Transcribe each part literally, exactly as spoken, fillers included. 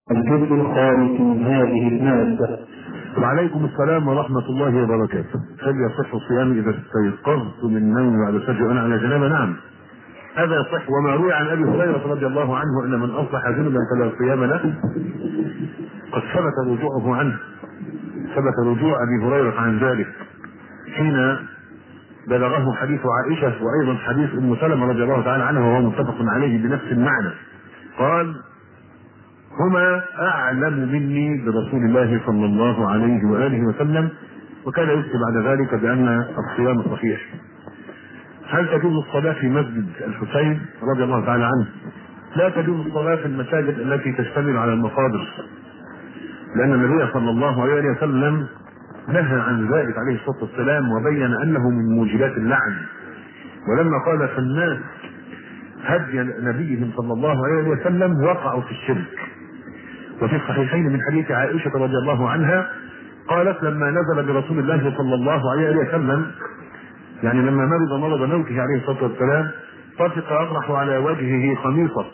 الجزء الخامس من هذه المادة. وعليكم السلام ورحمة الله وبركاته. هل يصح الصيام إذا استيقظت من نوم بعد الفجر وأنا على جنابة؟ نعم، هذا يصح. وما روي عن أبي هريرة رضي الله عنه أن من أصبح جنبا فلا صيام له قد ثبت رجوعه عنه، ثبت رجوع أبي هريرة عن ذلك حين بلغه حديث عائشة وأيضا حديث أم سلمة رضي الله تعالى عنها وهو متفق عليه بنفس المعنى. قال: هما أعلم مني برسول الله صلى الله عليه وآله وسلم، وكان يفتي بعد ذلك بأن الصيام صحيح. هل تجوز الصلاة في مسجد الحسين رضي الله تعالى عنه؟ لا تجوز الصلاة في المساجد التي تشتمل على المقابر، لأن النبي صلى الله عليه وسلم نهى عن ذلك عليه الصلاة والسلام وبين أنه من موجبات اللعن. ولما قال في الناس هدي نبيهم صلى الله عليه وسلم وقعوا في الشرك. وفي الصحيحين من حديث عائشة رضي الله عنها قالت: لما نزل برسول الله صلى الله عليه وسلم، يعني لما مرض مرض موته عليه الصلاة والسلام، طفق يطرح على وجهه خميصة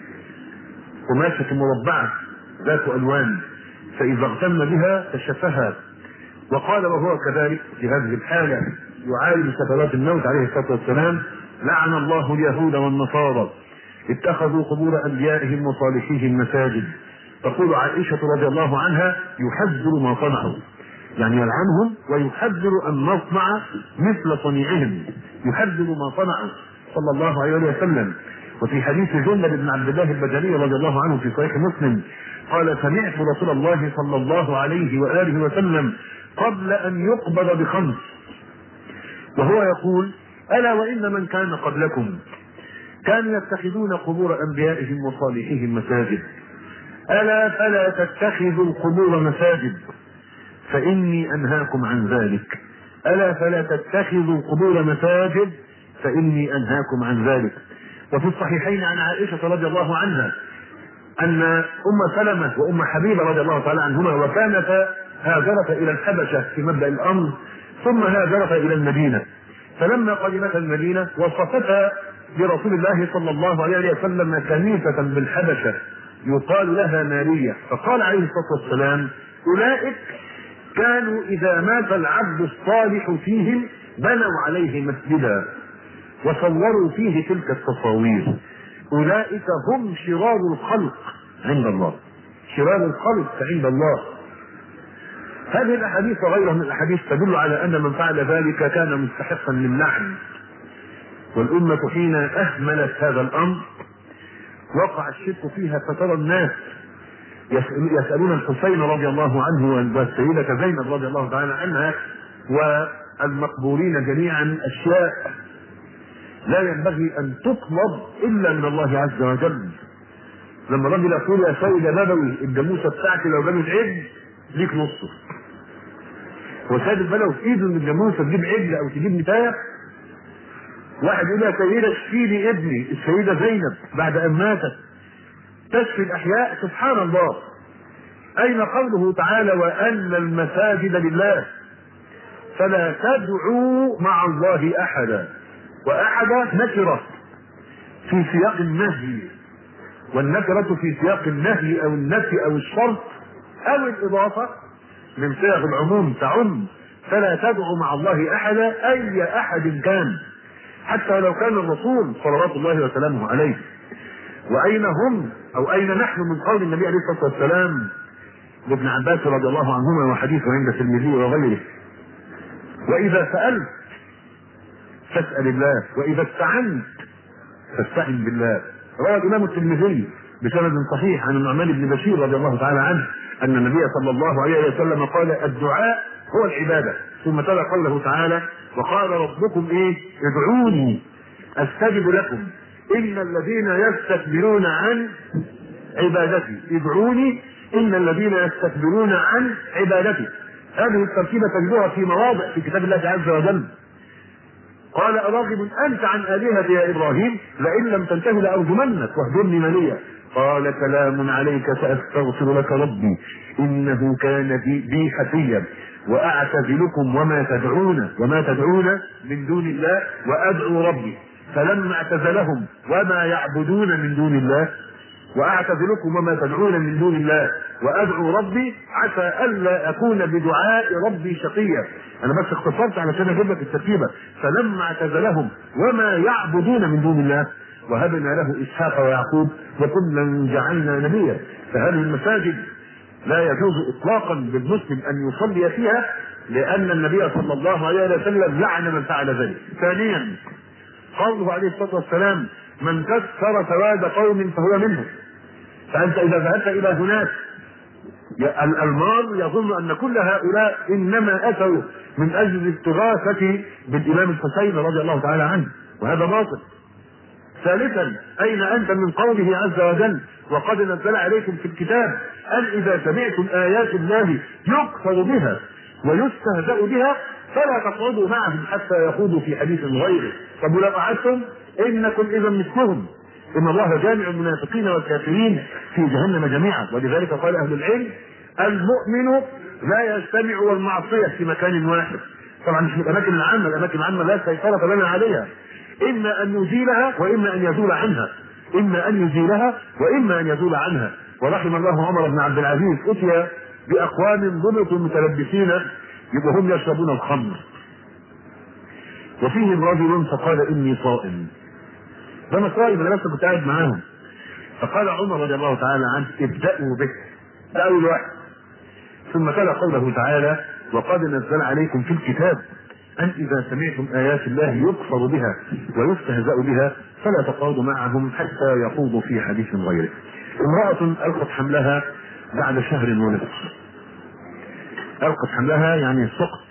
قماشة مربعة ذات ألوان، فإذا اغتم بها كشفها، وقال وهو كذلك في هذه الحالة يعالج سكرات الموت عليه الصلاة والسلام: لعن الله اليهود والنصارى اتخذوا قبور أنبيائهم وصالحيهم مساجد. تقول عائشة رضي الله عنها: يحذر ما صنعوا، يعني يلعنهم ويحذر أن نصنع مثل صنيعهم، يحذر ما صنعوا صلى الله عليه وسلم. وفي حديث جندب بن عبد الله البجلي رضي الله عنه في صحيح مسلم قال: سمعت رسول الله صلى الله عليه وآله وسلم قبل أن يقبض بخمس وهو يقول: ألا وإن من كان قبلكم كانوا يتخذون قبور أنبيائهم وصالحيهم مساجد، ألا فلا تتخذوا القبور مساجد فإني أنهاكم عن ذلك، ألا فلا تتخذوا القبور مساجد فإني أنهاكم عن ذلك. وفي الصحيحين عن عائشة رضي الله عنها أن أم سلمة وأم حبيبة رضي الله تعالى عنهما وكانتا هاجرتا إلى الحبشة في مبدأ الأمر، ثم هاجرتا إلى المدينة، فلما قدمتا المدينة وصفتا برسول الله صلى الله عليه وسلم كنيسة بالحبشة يقال لها مارية، فقال عليه الصلاة والسلام: أولئك كانوا إذا مات العبد الصالح فيهم بنوا عليه مسجدا وصوروا فيه تلك التصاوير، أولئك هم شرار الخلق عند الله، شرار الخلق عند الله. هذه الأحاديث وغيرها من الأحاديث تدل على أن من فعل ذلك كان مستحقا للعن، والأمة حين أهملت هذا الأمر وقع الشرك فيها، فترى الناس يسألون الحسين رضي الله عنه والسيدة زينب رضي الله تعالى عنها والمقبورين جميعا أشياء لا ينبغي أن تطلب إلا من الله عز وجل. لما الرجل يقول: يا سيد بدوي الجاموسة بتاعتي لو جابت عجل ليك نصه، وسيد البلوي في ايده ان الجاموسة تجيب عجل او تجيب نتاية، واحد يقول: يا سيدة اشفي لي ابني، السيدة زينب بعد ان ماتت تشفي الاحياء. سبحان الله، اين قوله تعالى: وان المساجد لله فلا تدعوا مع الله احدا؟ واحدا نكرة في سياق النهي، والنكرة في سياق النهي او النفي او الشرط او الاضافة من صيغ العموم تعم. فلا تدعوا مع الله احدا، اي احد كان، حتى لو كان الرسول صلوات الله وسلامه عليه. واين هم او اين نحن من قول النبي عليه الصلاه والسلام لابن عباس رضي الله عنهما وحديثه عند الترمذي وغيره: واذا سالت فاسال الله، واذا استعنت فاستعن بالله. روى الامام الترمذي بسند صحيح عن النعمان بن بشير رضي الله تعالى عنه ان النبي صلى الله عليه وسلم قال: الدعاء هو العباده. ثم تلا قوله تعالى: وقال ربكم ايه؟ ادعوني استجب لكم ان الذين يستكبرون عن عبادتي، ادعوني ان الذين يستكبرون عن عبادتي. هذه التركيبه تجدها في مواضع في كتاب الله عز وجل. قال: أراغب أنت عن آلهتي يا إبراهيم؟ لئن لم تنته لأرجمنك واهجرني مليا. قال: سلام عليك سأستغفر لك ربي إنه كان بي, بي حفيا وأعتزلكم وما تدعون وما تدعون من دون الله وأدعو ربي. فلما اعتزلهم وما يعبدون من دون الله واعتزلكم وما تدعون من دون الله وادعو ربي عسى الا اكون بدعاء ربي شقيا. انا بس اختصرت علشان اجيب لك الترتيبه. فلما اعتزلهم وما يعبدون من دون الله وهبنا له اسحاق ويعقوب وكلا جعلنا نبيا. فهذه المساجد لا يجوز اطلاقا للمسلم ان يصلي فيها، لان النبي صلى الله عليه وسلم لعن من فعل ذلك. ثانيا قوله عليه الصلاه والسلام من كسر سواد قوم فهو منهم. فانت اذا ذهبت الى هناك المار يظن ان كل هؤلاء انما اتوا من اجل الاستغاثه بالامام الحسين رضي الله تعالى عنه، وهذا باطل. ثالثا اين انت من قوله عز وجل وقد نزل عليكم في الكتاب ان اذا سمعتم ايات الله يكفر بها ويستهزأ بها فلا تقعدوا معهم حتى يخوضوا في حديث غيره. طب ولو قعدتم انكم اذا مثلهم، ان الله جامع المنافقين والكافرين في جهنم جميعا. ولذلك قال اهل العلم المؤمن لا يجتمع والمعصيه في مكان واحد. طبعا مش في الاماكن العامه، الاماكن العامه لا سيطره لنا عليها، اما ان يزيلها واما ان يزول عنها، اما ان يزيلها واما ان يزول عنها. ورحم الله عمر بن عبد العزيز اتي باقوام ضبطوا متلبسين يبقوا هم يشربون الخمر، وفيهم رجل فقال اني صائم. ده انا صائم، انا بس كنت قاعد معاهم. فقال عمر رضي الله تعالى عنه ابدأوا به، ده اول واحد. ثم تلا قوله تعالى وقد نزل عليكم في الكتاب ان اذا سمعتم ايات الله يكفر بها ويستهزأ بها فلا تقعدوا معهم حتى يخوضوا في حديث غيره. امرأة القت حملها بعد شهر ونصف. القت حملها يعني سقط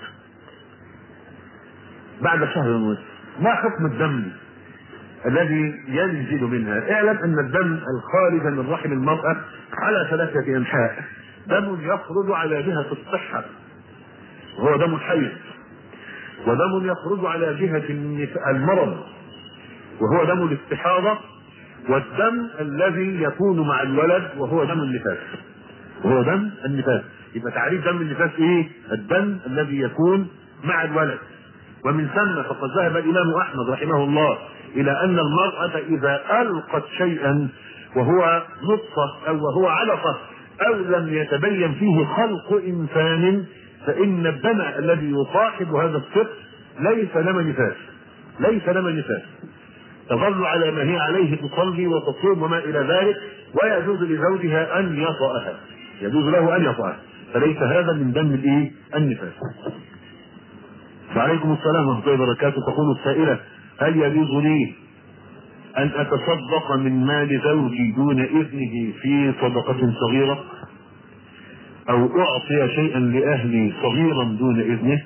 بعد شهر ونصف. ما حكم الدم الذي ينزل منها؟ اعلم ان الدم الخارج من رحم المرأة على ثلاثة انحاء. دم يخرج على جهة الصحة وهو دم الحيض، ودم يخرج على جهة المرض وهو دم الاستحاضة، والدم الذي يكون مع الولد وهو دم النفاس وهو دم النفاس. يبقى تعريف دم النفاس ايه؟ الدم الذي يكون مع الولد. ومن ثم فقد ذهب الامام احمد رحمه الله الى ان المرأة اذا القت شيئا وهو نطفة او وهو علقة او لم يتبين فيه خلق انسان فان الدم الذي يصاحب هذا السقط ليس دم نفاس، ليس دم نفاس. تظل على ما هي عليه، تصلي وتصوم وما الى ذلك، ويجوز لزوجها ان يطأها، يجوز له ان يطأها، فليس هذا من دم الايه؟ النفاس. وعليكم السلام ورحمة الله وبركاته. تقول السائلة هل يجوز لي ان اتصدق من مال زوجي دون اذنه في صدقة صغيرة، او اعطي شيئا لاهلي صغيرا دون اذنه؟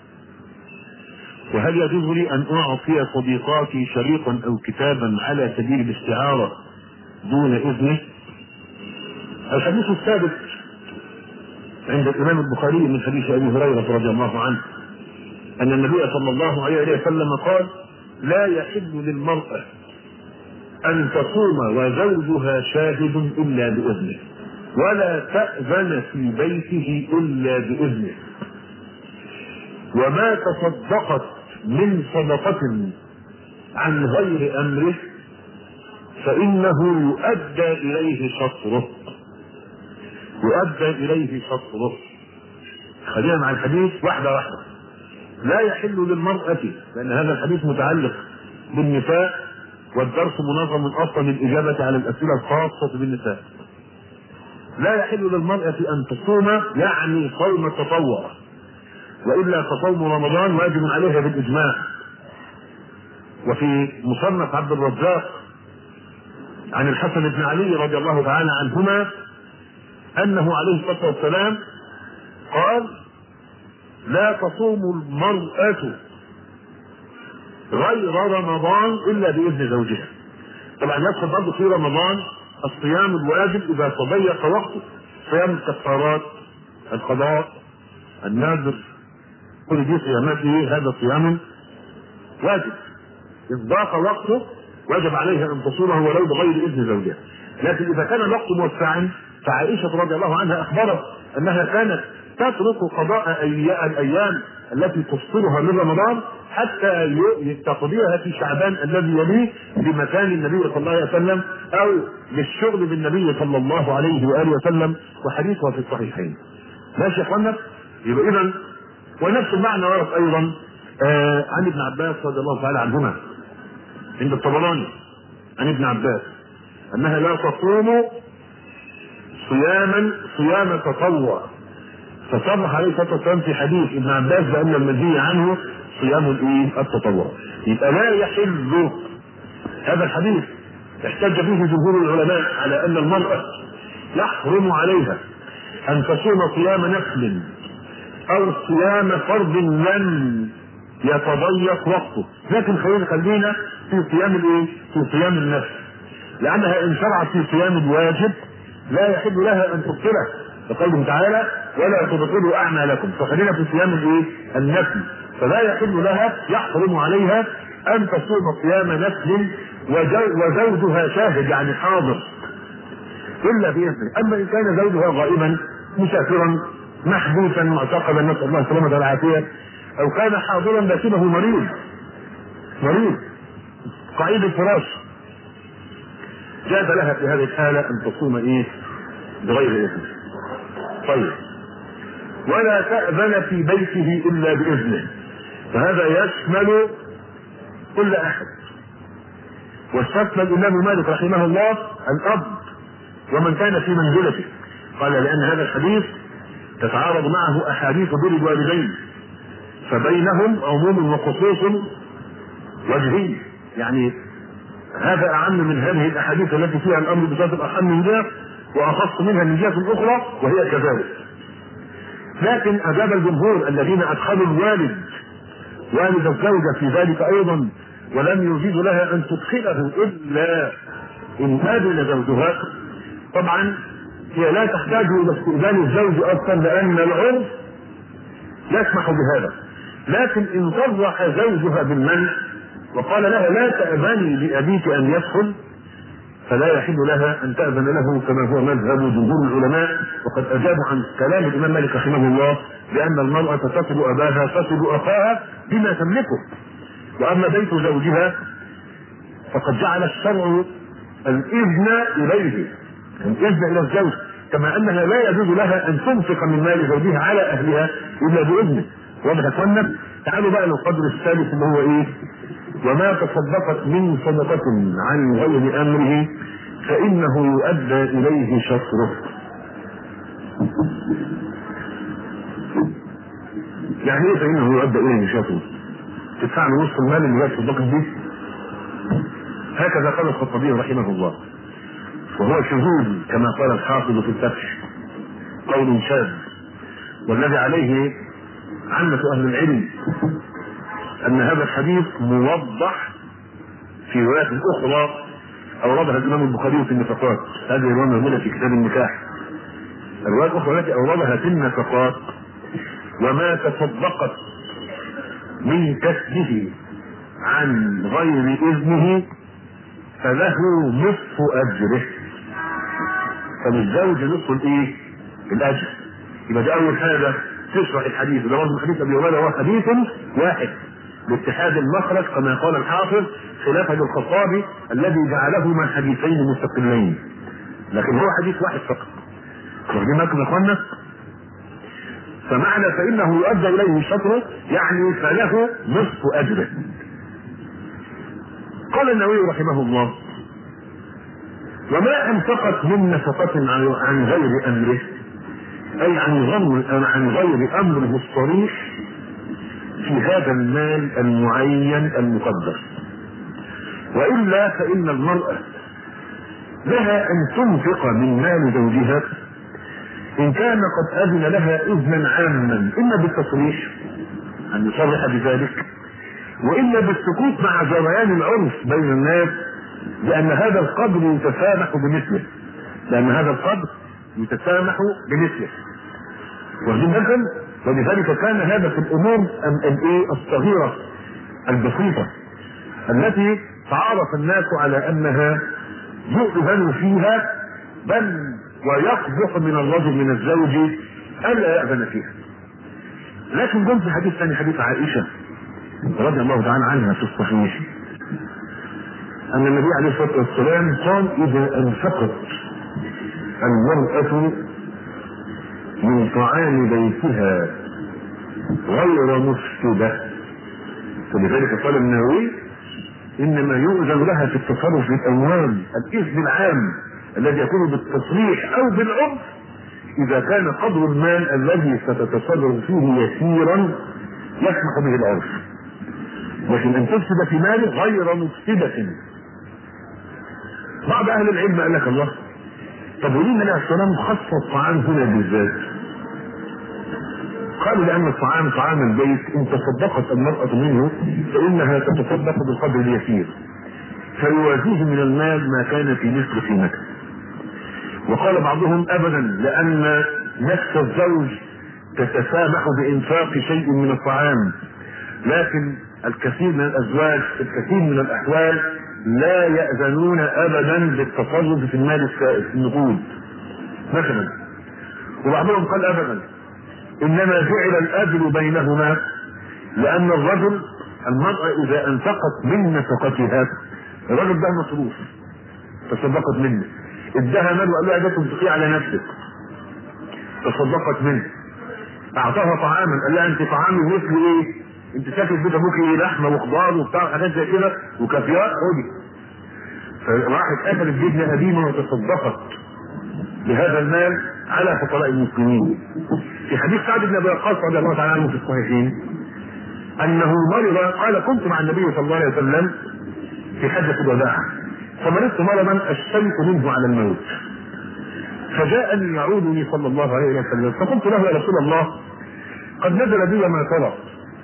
وهل يجوز لي ان اعطي صديقاتي شريطا او كتابا على سبيل الاستعارة دون اذنه؟ الحديث الثابت عند الامام البخاري من حديث ابي هريرة رضي الله عنه ان النبي صلى الله عليه وسلم قال لا يحل للمرأة ان تصوم وزوجها شاهد الا باذنه، ولا تأذن في بيته الا باذنه، وما تصدقت من صدقة عن غير امره فانه يؤدى اليه شطره، يؤدى اليه شطره. خلينا مع الحديث واحدة واحدة. لا يحل للمرأة، لان هذا الحديث متعلق بالنساء والدرس منظم اصلا للاجابة على الاسئلة الخاصة بالنساء. لا يحل للمرأة ان تصوم يعني صوم التطوع، والا فصوم رمضان واجب عليها بالاجماع. وفي مصنف عبد الرزاق عن الحسن بن علي رضي الله تعالى عنهما انه عليه الصلاة والسلام قال لا تصوم المرأة غير رمضان الا باذن زوجها. طبعا يدخل برضه في رمضان الصيام الواجب اذا تضيق وقته، صيام الكفارات، القضاء، النذر، كل دي صيامات ايه؟ هذا صيام واجب. اذا ضاق وقته واجب عليها ان تصومه ولو بغير اذن زوجها. لكن اذا كان الوقت موسعا فعائشة رضي الله عنها اخبرت انها كانت تترك قضاء الايام التي تفطرها من رمضان حتى تقضيها في شعبان الذي يليه بمكان النبي صلى الله عليه وسلم او للشغل بالنبي صلى الله عليه واله وسلم، وحديثها في الصحيحين. ماشي يا اخوانا؟ يبقى اذا ونفس المعنى ورد ايضا آه عن ابن عباس رضي الله تعالى عنهما عند الطبراني عن ابن عباس انها لا تصوم صياما صيام تطوع، فصرح عليه الصلاه والسلام في حديث ابن عباس بان المنهي عنه صيام الايه؟ التطوع. يبقى لا يحل هذا الحديث احتج فيه جمهور العلماء على ان المراه يحرم عليها ان تصوم صيام نفل او صيام فرض لم يتضيق وقته، لكن خلينا خلينا في صيام الايه؟ في صيام النفل، لانها ان شرعت في صيام الواجب لا يحل لها ان تبطله، فقوله تعالى ولا تبطلوا اعمالكم، فخلينا في صيام الايه؟ النفل، فلا يحل لها يحرم عليها ان تصوم صيام نفل وزوجها شاهد يعني حاضر الا باذنه. اما ان كان زوجها غائبا مسافرا محبوسا معتقلا نسال الله السلامه والعافيه، او كان حاضرا لكنه مريض مريض قعيد الفراش، جاز لها في هذه الحاله ان تصوم ايه؟ بغير اذنه. طيب، ولا تأذن في بيته الا باذنه، فهذا يشمل كل احد، واستثنى الامام مالك رحمه الله الاب ومن كان في منزلته، قال لان هذا الحديث تتعارض معه احاديث بر الوالدين فبينهم عموم وخصوص وجهي، يعني هذا اعم من هذه الاحاديث التي فيها الامر بصفه الارحام من جهه واخص منها من جهه اخرى وهي كذلك. لكن اجاب الجمهور الذين ادخلوا الوالد والد الزوجه في ذلك ايضا ولم يجيز لها ان تدخله الا ان اذن زوجها، طبعا هي لا تحتاج الى استئذان الزوج اصلا لان العرف يسمح بهذا، لكن ان صرح زوجها بالمنع وقال لها لا تأذني لأبيك أن يدخل فلا يحل لها أن تأذن له كما هو مذهب جمهور العلماء، وقد أجابوا عن كلام الإمام مالك رحمه الله بأن المرأة تصل أباها تصل أخاها بما تملكه، وأما بيت زوجها فقد جعل الشرع الإذن إليه الإذن إلى الزوج، كما أنها لا يجوز لها أن تنفق من مال زوجها على أهلها إلا بإذنه. واضح يا اخوانا؟ تعالوا بقى للقدر الثالث اللي هو إيه؟ وما تصدقت من صدقة عن غير أمره فإنه يؤدى إليه شطره. يعني إيه فإنه يؤدى إليه شطره؟ تدفع له نصف المال اللي جاي تصدقت به؟ هكذا قال الخطابي رحمه الله، وهو شذوذ كما قال الحافظ في الفتح، قول شاذ، والذي عليه عامة أهل العلم أن هذا الحديث موضح في روايات أخرى أوردها الإمام البخاري في النفقات، هذه الرواية موجودة في كتاب النكاح. الرواية الأخرى التي أوردها في النفقات وما تصدقت من كسبه عن غير إذنه فله نصف أجره، فللزوج نصف الإيه؟ الأجر. يبقى ده أول حاجة تشرح الحديث، ده برضه حديث أبي هريرة هو حديث واحد لاتحاد المخرج كما قال الحافظ خلافا للخطابي الذي جعلهما حديثين مستقلين، لكن هو حديث واحد فقط. واخدين بالكم يا اخوانا؟ فمعنى فإنه يؤدى إليه شطره يعني فله نصف أجره. قال النووي رحمه الله وما أنفقت من نفقة عن غير أمره أي عن عن غير أمره الصريح في هذا المال المعين المقدر، وإلا فإن المرأة لها أن تنفق من مال زوجها إن كان قد أذن لها إذنا عاما إما بالتصريح أن يصرح بذلك وإلا بالسكوت مع جريان العرف بين الناس لأن هذا القدر يتسامح بمثله لأن هذا القدر يتسامح بمثله واخدين، ولذلك كان هذا في الأمور الايه الصغيرة البسيطة التي تعارف الناس على أنها يؤذن فيها بل ويقبح من الرجل من الزوج ألا يأذن فيها. لكن جم في حديث ثاني، حديث عائشه رضي الله تعالى عنها في الصحيح، ان النبي عليه الصلاه والسلام قال اذا انفقت المراه من طعام بيتها غير مفسده، فلذلك قال النووي انما يؤذن لها في التصرف في الاموال الاذن العام الذي يكون بالتصريح او بالعرف اذا كان قدر المال الذي ستتصرف فيه يسيرا يسمح به العرف، لكن ان تفسد في ماله غير مفسده. بعض اهل العلم قال لك الله، طب وليه النبي عليه الصلاه والسلام خص الطعام هنا بالذات؟ قالوا لان الطعام طعام البيت ان تصدقت المراه منه فانها تتصدق بالقدر اليسير فيوازيه من المال ما كان في مثل قيمته. وقال بعضهم ابدا لان نفس الزوج تتسامح بانفاق شيء من الطعام، لكن الكثير من الازواج في الكثير من الاحوال لا يأذنون ابدا بالتصرف في المال السائل في النقود مثلا. وبعضهم قال ابدا انما جعل الاجر بينهما لان الرجل المرأة اذا انفقت من نفقتها، الرجل ده مصروف تصدقت منه، ادها مال وقال لها ده تنفقيه على نفسك تصدقت منه، اعطاها طعاما قال لها انت طعامي مثل ايه؟ انت شايف بيت ابوك ايه؟ لحمه وخضار وبتاع حاجات زي كده وكافيات خدي. فراحت اكلت جبنه قديمه وتصدقت بهذا المال على فقراء المسلمين. في حديث سعد بن ابي وقاص رضي الله تعالى عنه في الصحيحين انه مرض، قال كنت مع النبي صلى الله عليه وسلم في حجه الوداع فمرضت مرضا اشتيت منه على الموت، فجاءني يعودني صلى الله عليه وسلم فقلت له يا رسول الله قد نزل بي ما ترى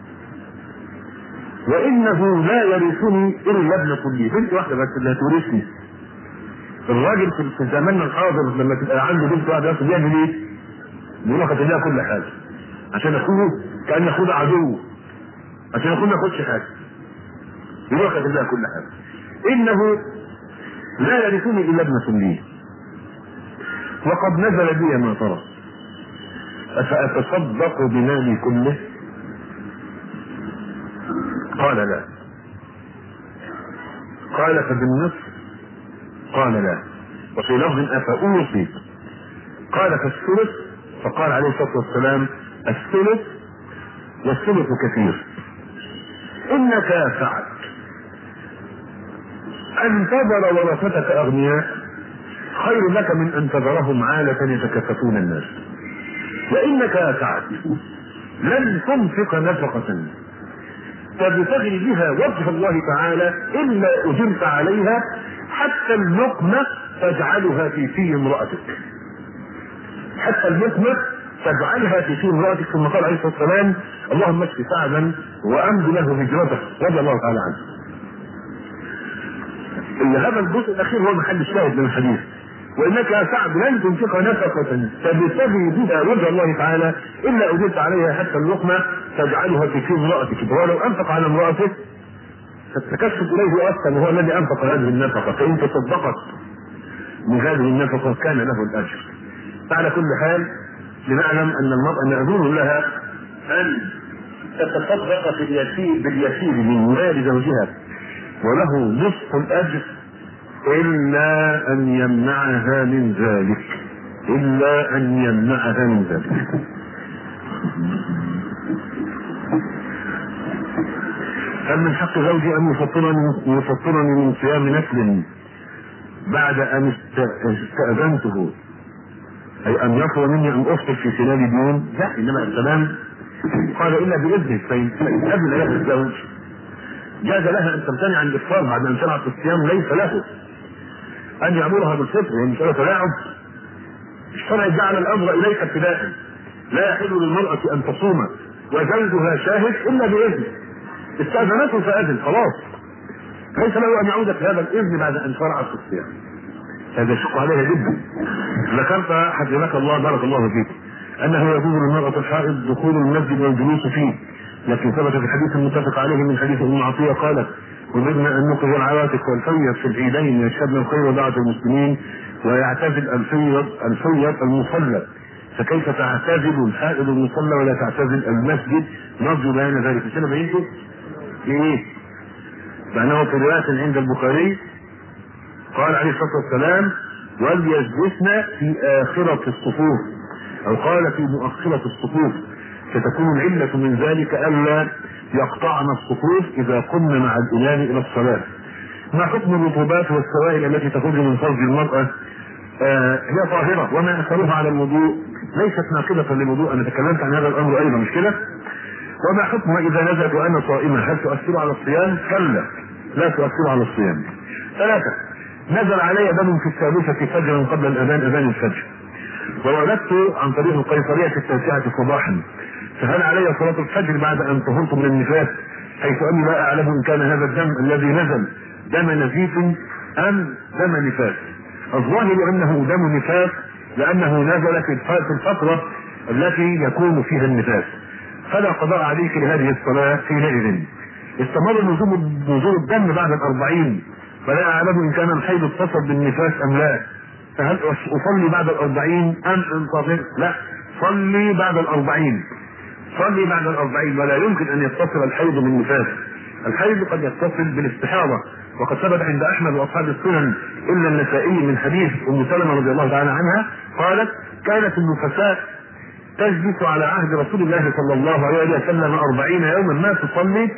وانه لا يرثني الا ابنة لي، بنت واحده بس اللي هتورثني. الراجل في زماننا الحاضر لما تبقى عنده بنت واحده بس بيعمل ايه؟ بيقول لك هتديها كل حاجه عشان اخوه كان اخوه عدو، عشان اخوه ما ياخدش حاجه يقول لك هتديها كل حاجه. انه لا يرثني الا ابنة لي وقد نزل بي ما ترى افاتصدق بمالي كله؟ قال لا. قال فبالنصف؟ قال لا. وفي لفظ افاوصي؟ قال فالثلث؟ فقال عليه الصلاه والسلام الثلث والثلث كثير. انك فعلت ان تذر ورثتك اغنياء خير لك من ان تذرهم عالة يتكففون الناس، وانك فعلت لن تنفق نفقة تبتغي بها وجه الله تعالى الا اجرت عليها حتى اللقمة تجعلها في في امرأتك، حتى اللقمة تجعلها في في امرأتك. ثم قال عليه الصلاة والسلام اللهم اشف سعدا وامد له هجرته رضي الله تعالى عنه. هذا الجزء الاخير هو محل الشاهد من الحديث، وانك يا سعد لن تنفق نفقة تبتغي بها وجه الله تعالى الا اجرت عليها حتى اللقمة تجعلها في في امرأتك، ولو انفق على امرأته فتكشف اليه اصلا وهو الذي انفق هذه النفقة، فان تصدقت من هذه النفقة كان له الاجر. فعلى كل حال لنعلم ان المرأة مأذون لها ان تتصدق في اليسير باليسير من مال زوجها وله نصف الاجر الا ان يمنعها من ذلك، الا ان يمنعها من ذلك. هل من حق زوجي ان يفطرني يفطرني من صيام نفل بعد ان استأذنته، اي ان يطلب مني ان افطر في خلال اليوم؟ لا، انما الكلام قال الا باذنه، فان اذن له الزوج جاز لها ان تمتنع عن الافطار بعد ان شرعت الصيام، ليس له ان يامرها بالفطر، وان مساله تلاعب. الشرع جعل الامر اليك ابتداء، لا يحل للمراه ان تصوم وزوجها شاهد الا باذن، استاذنته فاذن خلاص، ليس له ان يعود في هذا الاذن بعد ان شرعت الصيام. هذا يشق عليها جدا. ذكرت حفظك الله بارك الله فيك انه يجوز للمراه الحائض دخول المسجد والجلوس فيه، لكن ثبت في الحديث المتفق عليه من حديث ام عطيه قالت أمرنا أن نقضي العواتق والحيض في العيدين يشهدن الخير ودعوة المسلمين ويعتزل الحيض الحيض المصلى، فكيف تعتزل الحائض المصلى ولا تعتزل المسجد؟ نرجو بيان ذلك. مش انا بينته ايه؟ فانه في روايه عند البخاري قال عليه الصلاه والسلام: وليجلسن في اخره الصفوف، او قال في مؤخره الصفوف، فتكون العله من ذلك الا يقطعن الصفوف اذا قمن مع الامام الى الصلاه. ما حكم الرطوبات والسوائل التي تخرج من فرج المراه؟ آه هي طاهره، وما اثرها على الوضوء ليست ناقضه للوضوء. انا تكلمت عن هذا الامر ايضا، مش كده؟ وما حكمها اذا نزلت وانا صائمه؟ هل تؤثر على الصيام؟ كلا، لا تؤثر على الصيام. ثلاثه: نزل علي دم في الثالثه فجرا قبل الاذان، اذان الفجر، وولدت عن طريق القيصريه في التاسعه صباحا، فهل علي صلاه الفجر بعد ان طهرت من النفاس، حيث اني لا اعلم ان كان هذا الدم الذي نزل دم نزيف ام دم نفاس؟ الظاهر انه دم نفاس لانه نزل في الفتره التي يكون فيها النفاس، فلا قضاء عليك لهذه الصلاه حينئذ. استمر نزول نزول الدم بعد الأربعين، فلا اعلم ان كان الحيض اتصل بالنفاس ام لا، فهل اصلي بعد الأربعين ام انتظر؟ لا، صلي بعد الأربعين، صلي بعد الأربعين، ولا يمكن ان يتصل الحيض بالنفاس. الحيض قد يتصل بالاستحاضه، وقد ثبت عند احمد واصحاب السنن الا النسائي من حديث ام سلمة رضي الله تعالى عنها قالت: كانت النفساء تجلس على عهد رسول الله صلى الله عليه وسلم أربعين يوما ما تصلي،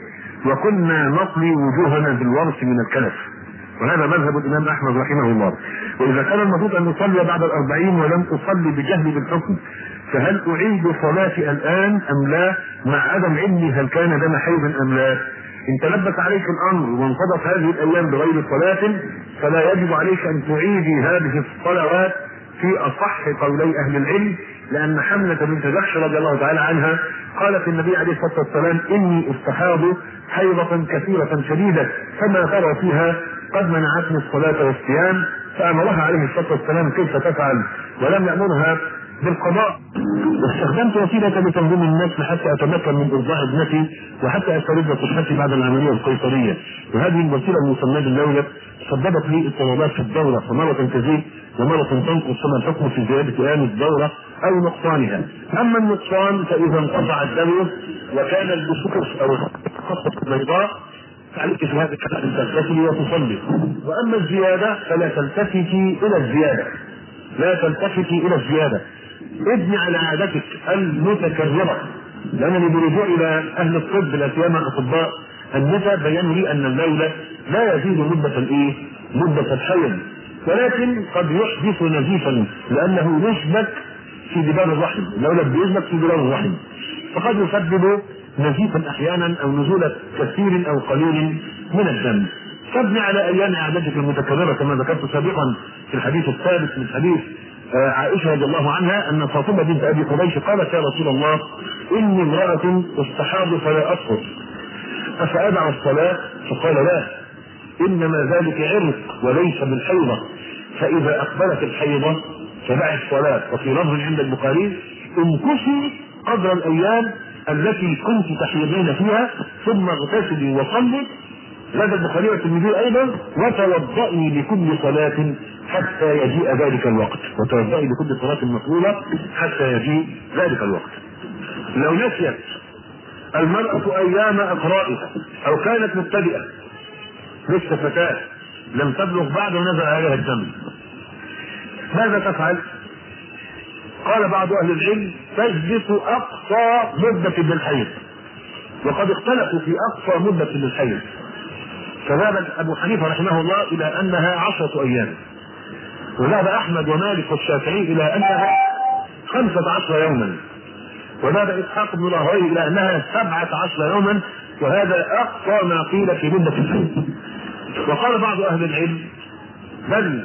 وكنا نطلي وجوهنا بالورس من الكلف. وهذا مذهب الامام احمد رحمه الله. واذا كان المفروض ان نصلي بعد الأربعين ولم اصلي بجهل بالحكم، فهل اعيد صلاتي الان ام لا، مع عدم علمي هل كان دم حيض ام لا؟ ان تلبس عليك الامر وانقضت هذه الايام بغير صلاه، فلا يجب عليك ان تعيدي هذه الصلوات في اصح قولي اهل العلم، لان حمله بنت جحش رضي الله تعالى عنها قالت النبي عليه الصلاه والسلام: اني استحاض حيضه كثيره شديده، فما ترى فيها؟ قد منعتني الصلاه والصيام. فامرها عليه الصلاه والسلام كيف تفعل، ولم يامرها بالقضاء. واستخدمت وسيله لتنظيم النسل حتى اتمكن من ارضاع ابنتي، وحتى استرد صحتي بعد العمليه القيصريه، وهذه الوسيله المسماه بالدوله سببت لي اضطرابات في الدوره، فمره تزيد ومره تنقص، فما الحكم في زياده ايام الدوره او نقصانها؟ اما النقصان فاذا انقطع الدم وكان البسكر او الخطه البيضاء فعليك في هذا الكلام ان تغتسلي وتصلي. واما الزياده فلا تلتفتي الى الزياده، لا تلتفتي الى الزياده، ابني على عادتك المتكرره. لانني برجوع الى اهل الطب لا سيما اطباء النساء بينوا لي ان اللولب لا يزيد مده الايه؟ مده الحيض، ولكن قد يحدث نزيفا لانه يشبك في جدار الرحم، اللولب بيشبك في جدار الرحم، فقد يسبب نزيفا احيانا او نزول كثير او قليل من الدم. فابني على ايام عادتك المتكرره كما ذكرت سابقا في الحديث الثالث من حديث عائشه رضي الله عنها ان فاطمه بنت ابي قبيش قالت: يا رسول الله، اني امراه استحاض فلا اطهر، افادع الصلاه؟ فقال: لا، انما ذلك عرق وليس بالحيضه، فاذا اقبلت الحيضه فدعي الصلاه. وفي لفظ عند البخاري: امكثي قدر الايام التي كنت تحيضين فيها ثم اغتسلي وصلي. لدى البخاري والترمذي ايضا: وتوضئي لكل صلاه حتى يجيء ذلك الوقت، وتوضئي لكل صلاه مفروضه حتى يجيء ذلك الوقت. لو نسيت المرأة ايام اقرائها او كانت مبتدئة لسه فتاة لم تبلغ بعد ونزل عليها الدم، ماذا تفعل؟ قال بعض اهل العلم: تجلس اقصى مدة للحيض، وقد اختلفوا في اقصى مدة للحيض، فذهب ابو حنيفة رحمه الله الى انها عشرة ايام، وذهب احمد ومالك والشافعي الى انها خمسة عشر يوما، وذهب اسحاق بن راهويه الى انها سبعة عشر يوما، وهذا اقصى ما قيل في مدة الحيض. وقال بعض اهل العلم: بل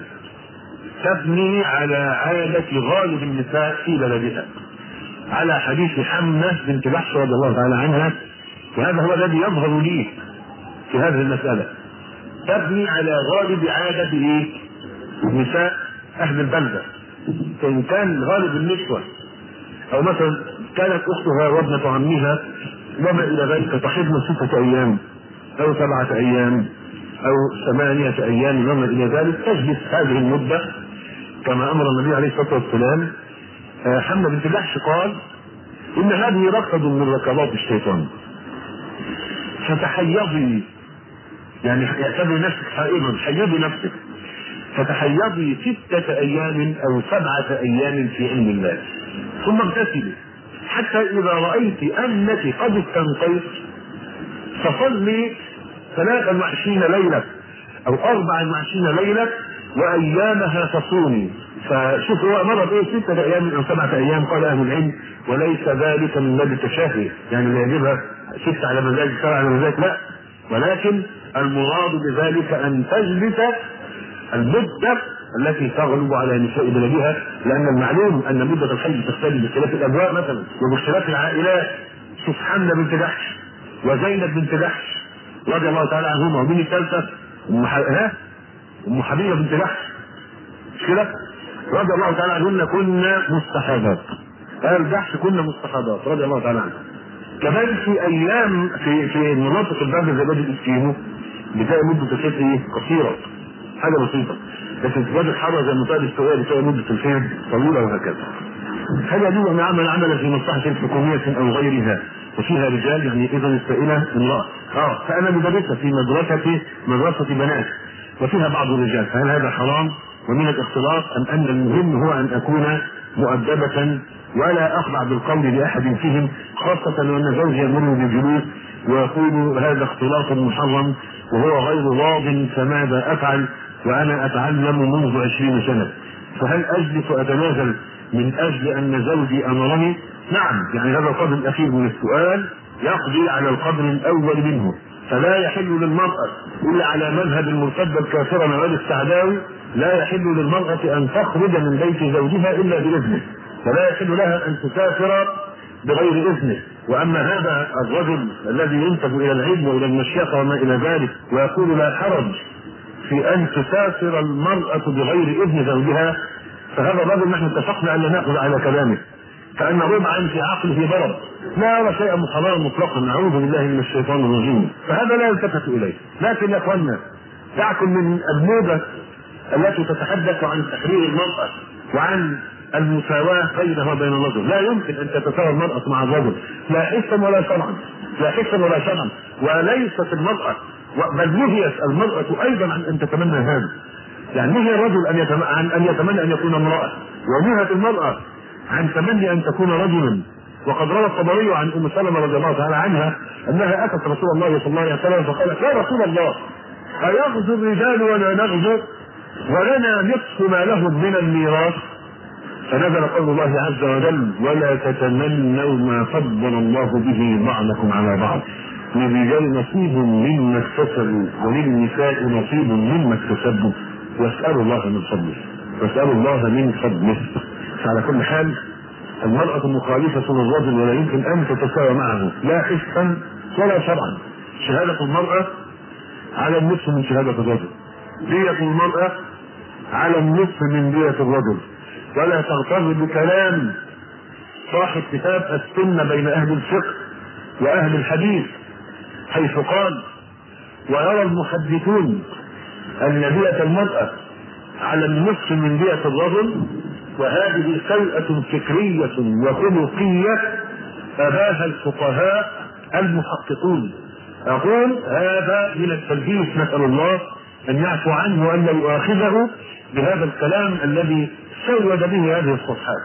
تبني على عادة غالب النساء في بلدها، على حديث حمنة بنت جحش رضي الله تعالى عنها، وهذا هو الذي يظهر لي في هذه المسألة. تبني على غالب عادة ايه؟ نساء اهل البلدة، فان كان غالب النسوة او مثلا كانت اختها وابنة عمها وما الى ذلك تحضن ستة ايام او سبعة ايام او ثمانية ايام وما الى ذلك، تجلس هذه المدة كما امر النبي عليه الصلاة والسلام حمنا بنت جحش قال ان هذه ركض من ركضات الشيطان فتحيضي، يعني اعتبري نفسك حائضا، حيضي نفسك، فتحيضي ستة ايام او سبعة ايام في علم الله، ثم اغتسلي حتى اذا رأيت انك قد استنقيت فصلي ثلاثا وعشرين ليلة او اربعا وعشرين ليلة وايامها تصومي. فشوف هو مرض ايه ستة ايام او سبعة ايام، قال اهل العلم وليس ذلك من باب التشهي، يعني لا يجبها ستة على مزاج سبعة على مزاج، لا، ولكن المراد بذلك ان تجلس المدة التي تغلب على نساء بلدها، لان المعلوم ان مدة الحيض تختلف باختلاف الابواء مثلا وباختلاف العائلات. شوف حمنا بنت جحش وزينب بنت جحش رضي الله تعالى عنهما، ومين الثالثة؟ ام ها ام حبيبة بنت جحش، مش كده؟ رضي الله تعالى عنهن كنا مستحاضات، قال جحش كنا مستحاضات رضي الله تعالى عنها. كمان في ايام في في مناطق البلد زي بلد الاسكيمو بتلاقي مدة الحيض ايه؟ قصيرة، حاجة بسيطة، لكن في بلد الحارة زي المنطقة الاستوائية بتلاقي مدة الحيض طويلة وهكذا. هل يجوز ان يعمل عملا في مصلحة حكومية او غيرها وفيها رجال؟ يعني اذا السائلة امرأة، اه فانا مدرسة في مدرسة مدرسة بنات وفيها بعض الرجال، فهل هذا حرام ومن الاختلاط ام ان المهم هو ان اكون مؤدبة ولا اخضع بالقول لاحد فيهم، خاصة وان زوجي يمر بالجلوس ويقول هذا اختلاط محرم وهو غير واضح، فماذا افعل وانا اتعلم منذ عشرين سنة؟ فهل اجلس واتنازل من اجل ان زوجي امرني؟ نعم، يعني هذا القدر الاخير من السؤال يقضي على القدر الاول منه، فلا يحل للمرأة الا على مذهب المرتد الكافرة نوال السعداوي، لا يحل للمرأة ان تخرج من بيت زوجها الا باذنه، ولا يحل لها ان تسافر بغير اذنه. واما هذا الرجل الذي ينسب الى العلم والى المشيخة وما الى ذلك ويقول لا حرج في ان تسافر المرأة بغير اذن زوجها، فهذا الرجل نحن اتفقنا ان لا ناخذ على كلامه، كأن ربعا في عقله ضرب، لا يرى شيئا محرما مطلقا، نعوذ بالله من الشيطان الرجيم، فهذا لا يلتفت اليه. لكن يا اخوانا دعكم من الموضة التي تتحدث عن تحرير المرأة وعن المساواة بينها وبين الرجل. لا يمكن ان تتساوى المرأة مع الرجل، لا حسا ولا شرعا، لا حسا ولا شرعا، وليست المرأة بل نهيت المرأة ايضا عن ان تتمنى هذا، يعني نهي الرجل ان يتمنى عن ان يتمنى ان يكون امرأة، ونهت المرأة عن تمني ان تكون رجلا. وقد روى الطبري عن ام سلمة رضي الله تعالى عنها انها اتت رسول الله صلى الله عليه وسلم فقالت يا رسول الله ايغزو الرجال ولا نغزو ولنا نصف ما لهم من الميراث؟ فنزل قول الله عز وجل ولا تتمنوا ما فضل الله به بعضكم على بعض، للرجال نصيب مما اكتسبوا وللنساء نصيب مما اكتسبوا واسألوا الله من فضله واسألوا الله من فضله. فعلى كل حال المرأة مخالفة للرجل ولا يمكن ان تتساوى معه لا حسا ولا شرعا. شهادة المرأة على النصف من شهادة الرجل، دية المرأة على النصف من دية الرجل، ولا تغتر بكلام صاحب كتاب السنة بين اهل الفقه واهل الحديث حيث قال ويرى المحدثون ان دية المرأة على النصف من دية الرجل، وهذه سيئة فكرية وخلقية أباها الفقهاء المحققون. أقول هذا من التلبيس، نسأل الله أن يعفو عنه وأن لا يؤاخذه بهذا الكلام الذي سود به هذه الصفحات.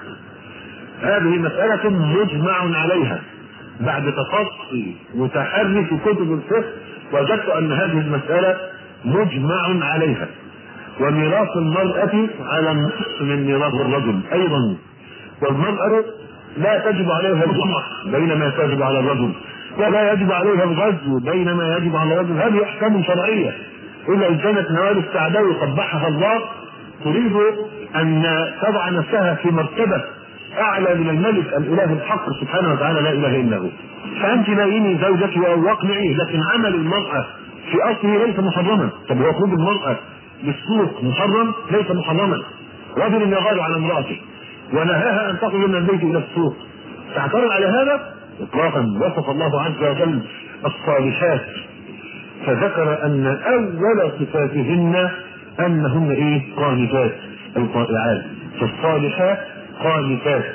هذه مسألة مجمع عليها، بعد تفصي وتحري في كتب الفقه وجدت أن هذه المسألة مجمع عليها. وميراث المرأة على النصف من ميراث الرجل أيضا، والمرأة لا تجب عليها الجمعة بينما تجب على الرجل، ولا يجب عليها الغزو بينما يجب على الرجل. هذه أحكام شرعية، إلا إن كانت نوال السعداوي قبحها الله تريد أن تضع نفسها في مرتبة أعلى من الملك الإله الحق سبحانه وتعالى لا إله إلا هو. فأنت لاقيني زوجك واقنعيه، لكن عمل المرأة في أصله ليس محرما. طب هو خروج المرأة للسوق محرم؟ ليس محرما. رجل يغار على امرأته ونهاها أن تخرج من البيت إلى السوق، تعترض على هذا؟ إطلاقا. وصف الله عز وجل الصالحات فذكر أن أول صفاتهن أنهن إيه؟ قانتات الطائعات. فالصالحات قانتات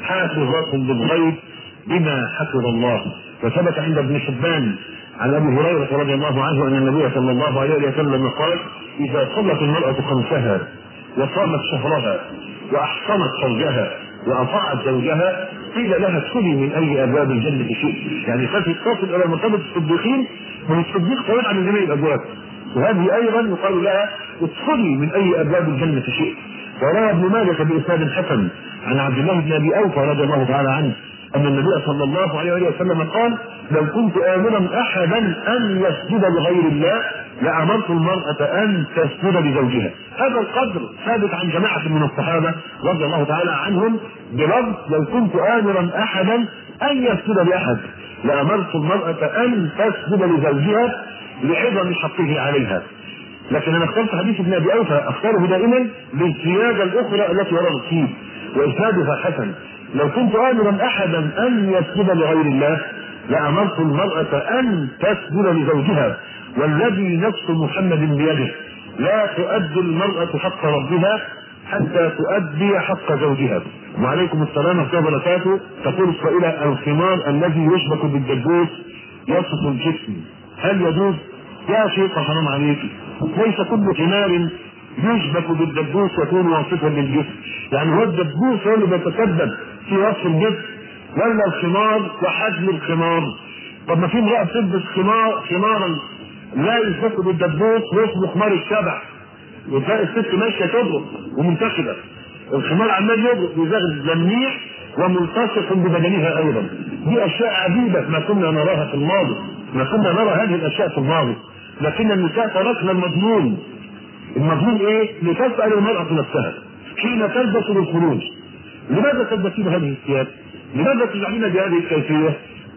حافظة بالغيب بما حفظ الله. وثبت عند ابن حبان عن ابي هريره رضي الله عنه ان النبي صلى الله عليه وسلم قال: اذا صلت المراه خمسها وصامت شهرها واحصنت فرجها واطاعت زوجها قيل لها ادخلي من اي ابواب الجنه شئت. يعني تصل الى مرتبه الصديقين، والصديق طبعا من جميع الابواب، وهذه ايضا يقال لها ادخلي من اي ابواب الجنه شئت. وروى ابن مالك باسناد حسن عن عبد الله بن ابي اوفى رضي الله تعالى عنه ان النبي صلى الله عليه وسلم قال: لو كنت امرا احدا ان يسجد لغير الله لامرت المراه ان تسجد لزوجها. هذا القدر ثابت عن جماعه من الصحابه رضي الله تعالى عنهم بلفظ: لو كنت امرا احدا ان يسجد لاحد لامرت المراه ان تسجد لزوجها لعظم حقه عليها. لكن انا اخترت حديث ابن ابي اوفى، اختاره دائما للزياده الاخرى التي وردت فيه واسنادها حسن: لو كنت امرا احدا ان يسجد لغير الله لامرت المراه ان تسجد لزوجها، والذي نفس محمد بيده لا تؤدي المراه حق ربها حتى تؤدي حق زوجها. وعليكم السلام ورحمه الله وبركاته. تقول السائله: الخمار الذي يشبك بالدبوس يصف الجسم هل يجوز؟ يا شيخ حرام عليك، ليس كل خمار يشبك بالدبوس يكون واصفا للجسم. يعني هو الدبوس هو اللي بيتسبب في وصف الجسم ولا الخمار وحجم الخمار؟ طب ما في امراه بتلبس خمار خمارا لا يشبك بالدبوس واسمه خمار الشبع، وتلاقي الست ماشيه تضرب ومنتخبه، الخمار عمال يضرب ويزغز لميع وملتصق ببدنها ايضا. دي اشياء عجيبه ما كنا نراها في الماضي، ما كنا نرى هذه الاشياء في الماضي. لكن النساء تركنا المضمون. المضمون ايه؟ لتسأل المرأة نفسها حين تلبس للخروج: لماذا تلبسين هذه الثياب؟ لماذا تجعلين بهذه الكيفية؟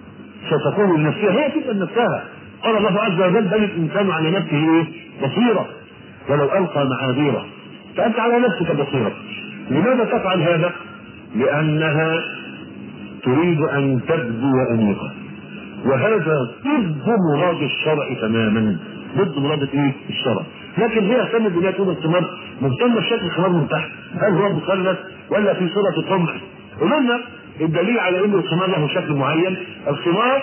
ستقول لنفسها، هي تسأل نفسها. قال الله عز وجل: بل الانسان على نفسه ايه؟ بصيرة ولو القى معاذيره. فانت على نفسك بصيرة. لماذا تفعل هذا؟ لانها تريد ان تبدو انيقا، وهذا ضد مراد الشرع تماما، ضد مراد ايه؟ الشرع. لكن هي اهتمت بما تقول الخمار، مهتمه بشكل الخمار من تحت، هل هو مثلث ولا في صوره قمح؟ قلنا الدليل على ان الخمار له شكل معين: الخمار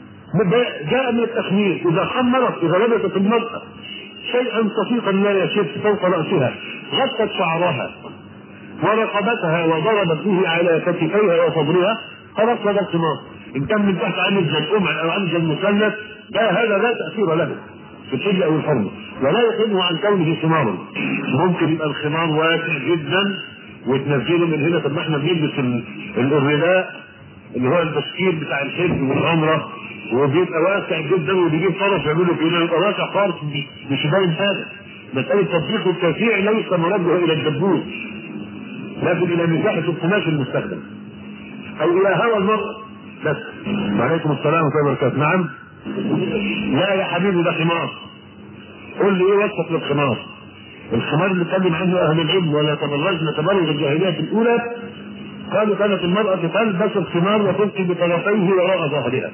جاء من التخمير، اذا خمرت اذا لبست المراه شيئا صفيقا لا يشف فوق راسها غطت شعرها ورقبتها وضربت به على كتفيها وصدرها خلاص هذا الخمار. ان كان من تحت عامل زي القمع او عامل زي المثلث ده هذا لا تاثير له في الحل او الحرمه، ولا يخرجه عن كونه خمارا. ممكن يبقى الخمار واسع جدا وتنزله من هنا. طب ما احنا بنلبس الرداء اللي هو البشكير بتاع الحج والعمره وبيبقى واسع جدا وبيجيب طرف يعمله كده يبقى واسع خالص مش باين حاجه. مساله تطبيق التوسيع ليس مرده الى الدبوس لكن الى مساحه القماش المستخدم او الى هوى المرء بس. وعليكم السلام ورحمه الله وبركاته. نعم. لا يا حبيبي ده خمار. قول لي ايه وصف للخمار؟ الخمار اللي اتكلم عنه اهل العلم: ولا تبرجن تبرج الجاهليه الاولى. قالوا كانت المراه تلبس الخمار وتلقي بطرفيه وراء ظهرها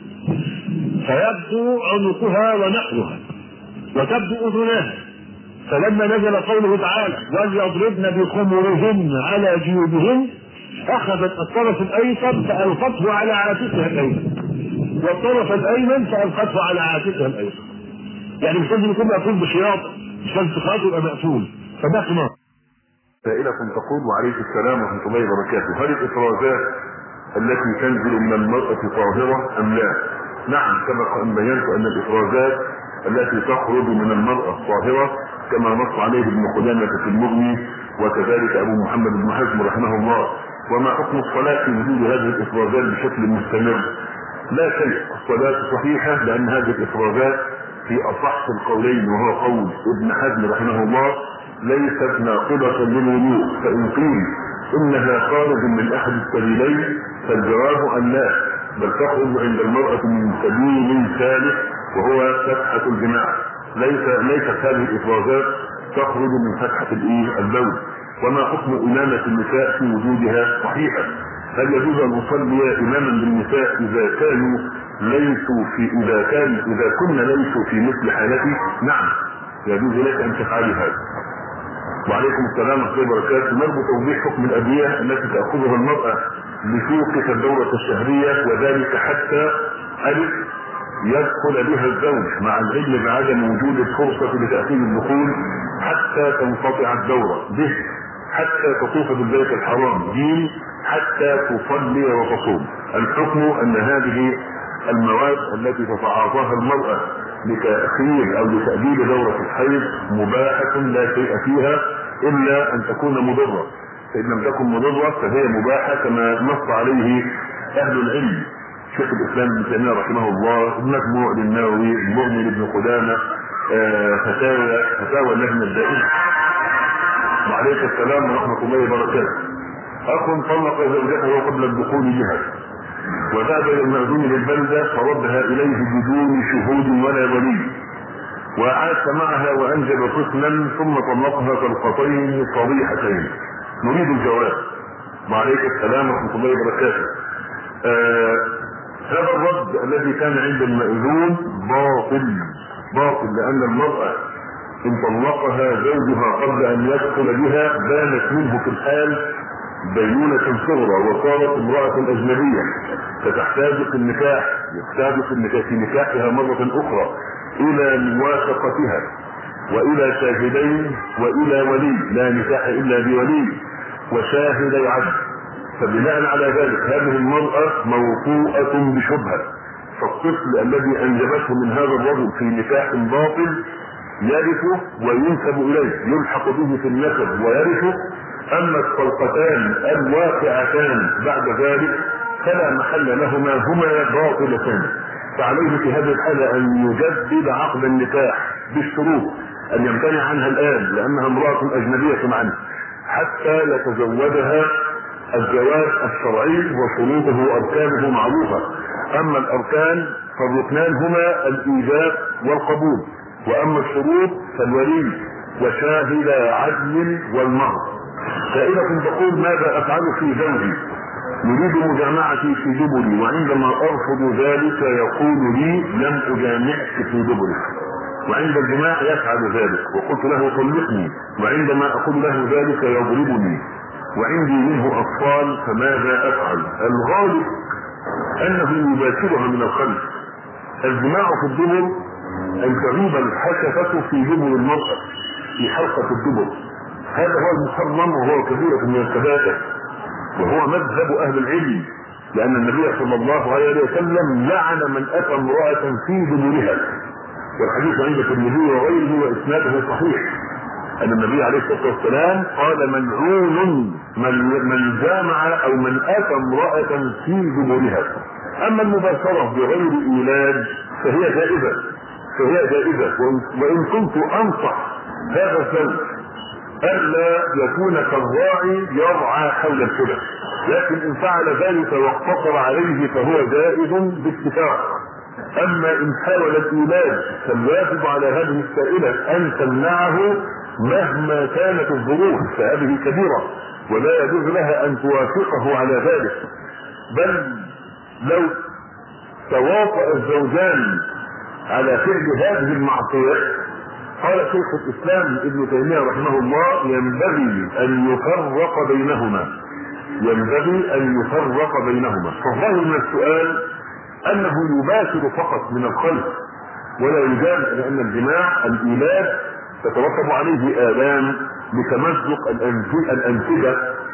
فيبدو عنقها ونحرها وتبدو اذناها. فلما نزل قوله تعالى: وليضربن بخمرهن على جيوبهن اخذت الطرف الايسر فالقته على عاتقها الايسر والطرف الايمن فالقته على عاتقها الايسر. يعني مش لازم يكون مقفول بخياط، مش لازم تخاطه يبقى مقفول، فده خمار. سائلة تقول: وعليك السلام ورحمة الله وبركاته، هل الإفرازات التي تنزل من المرأة طاهرة أم لا؟ نعم، كما بينت أن الإفرازات التي تخرج من المرأة طاهرة كما نص عليه ابن قدامة في المغني وكذلك أبو محمد بن حزم رحمه الله. وما حكم الصلاة في وجود هذه الإفرازات بشكل مستمر؟ لا شيء، الصلاة صحيحة لأن هذه الإفرازات في أصح القولين وهو قول ابن حزم رحمه الله ليست ناقضة للوضوء، فإن قيل إنها خارج من أحد السبيلين فالجواب أن لا، بل تخرج عند المرأة من سبيل ثالث وهو فتحة الجماع. ليس ليست هذه الإفرازات تخرج من فتحة البول. وما حكم إمامة النساء في وجودها؟ صحيحة. هل يجوز أن نصلي إماما للنساء إذا كانوا ليسوا في إذا كان إذا كنا ليسوا في مثل حالتي؟ نعم، يجوز لك أن تفعلي هذا. وعليكم السلام ورحمة الله وبركاته. نرجو توضيح حكم الأدوية التي تأخذها المرأة لتوقف الدورة الشهرية، وذلك حتى ألف يدخل بها الزوج مع العلم بعدم وجود الفرصة لتأخير الدخول حتى تنقطع الدورة، به حتى تطوف بالبيت الحرام، ج حتى تصلي وتصوم. الحكم أن هذه المواد التي تتعاطاها المرأة لتأخير أو لتأجيل دورة الحيض مباحة لا شيء فيها إلا أن تكون مضرة، فإن لم تكن مضرة فهي مباحة كما نص عليه أهل العلم، شيخ الإسلام ابن تيمية رحمه الله، المجموع للنووي، المغني لابن قدامة، فتاوى فتاوى اللجنة الدائمة. وعليك السلام ورحمة الله وبركاته. أخ طلق زوجته قبل الدخول بها وذهب إلى المأذون للبلدة فردها إليه بدون شهود ولا ولي، وعاش معها وأنجب طفلا ثم طلقها طلقتين صريحتين. نريد الجواب. وعليك السلام ورحمة الله وبركاته. آه هذا الرد الذي كان عند المأذون باطل باطل لأن المرأة إن طلقها زوجها قبل أن يدخل بها بانت منه في الحال بينونة صغرى وصارت امرأة أجنبية، فتحتاج في النكاح يحتاج في النكاح في نكاحها مرة أخرى إلى موافقتها وإلى شاهدين وإلى ولي، لا نكاح إلا بولي وشاهدي عدل. فبناء على ذلك هذه المرأة موطوءة بشبهة، فالطفل الذي أنجبته من هذا الرجل في نكاح باطل يرثه وينسب إليه، يلحق به في النسب ويرثه. أما الطلقتان الواقعتان بعد ذلك فلا محل لهما، هما باطلتان. فعليه في هذه الحالة أن يجدد عقد النكاح بالشروط، أن يمتنع عنها الآن لأنها امرأة أجنبية عنه حتى يتزوجها الزواج الشرعي، وشروطه وأركانه معروفة. أما الأركان فالركنان هما الإيجاب والقبول، وأما الشروط فالولي وشاهد عدل والمهر. سائلة تقول ماذا أفعل في زوجي يريد مجامعتي في دبري، وعندما أرفض ذلك يقول لي لم أجامعك في دبري، وعند الجماع يفعل ذلك وقلت له طلقني، وعندما أقول له ذلك يضربني، وعندي منه أطفال، فماذا أفعل؟ الغالب أنه يباشرها من الخلف. الجماع في الدبر أن تغيب الحشفة في دبر المرأة في حلقة الدبر، هذا هو المحرم وهو كبيرة من الكبائر، وهو مذهب أهل العلم، لأن النبي صلى الله عليه وسلم لعن من أتى امرأة في دبرها، والحديث عند الترمذي وغيره وإسناده صحيح أن النبي عليه الصلاة والسلام قال ملعون من من جامع أو من أتى امرأة في دبرها. أما المباشرة بغير إيلاد فهي جائزة فهي جائزة وإن كنت أنصح هذا الزوج ألا يكون كالراعي يرعى حول الشبه، لكن إن فعل ذلك واقتصر عليه فهو جائز باتفاق. أما إن حاول الإيلاد فالواجب على هذه السائلة أن تمنعه مهما كانت الظروف، فهذه كبيرة ولا يجوز لها أن توافقه على ذلك. بل لو تواطأ الزوجان على فعل هذه المعصية قال شيخ الإسلام ابن تيمية رحمه الله ينبغي أن يفرق بينهما ينبغي أن يفرق بينهما فالظاهر من السؤال أنه يباشر فقط من الخلف ولا يجامع، لأن الجماع الإيلاد تترتب عليه آلام لتمزق الأنسجة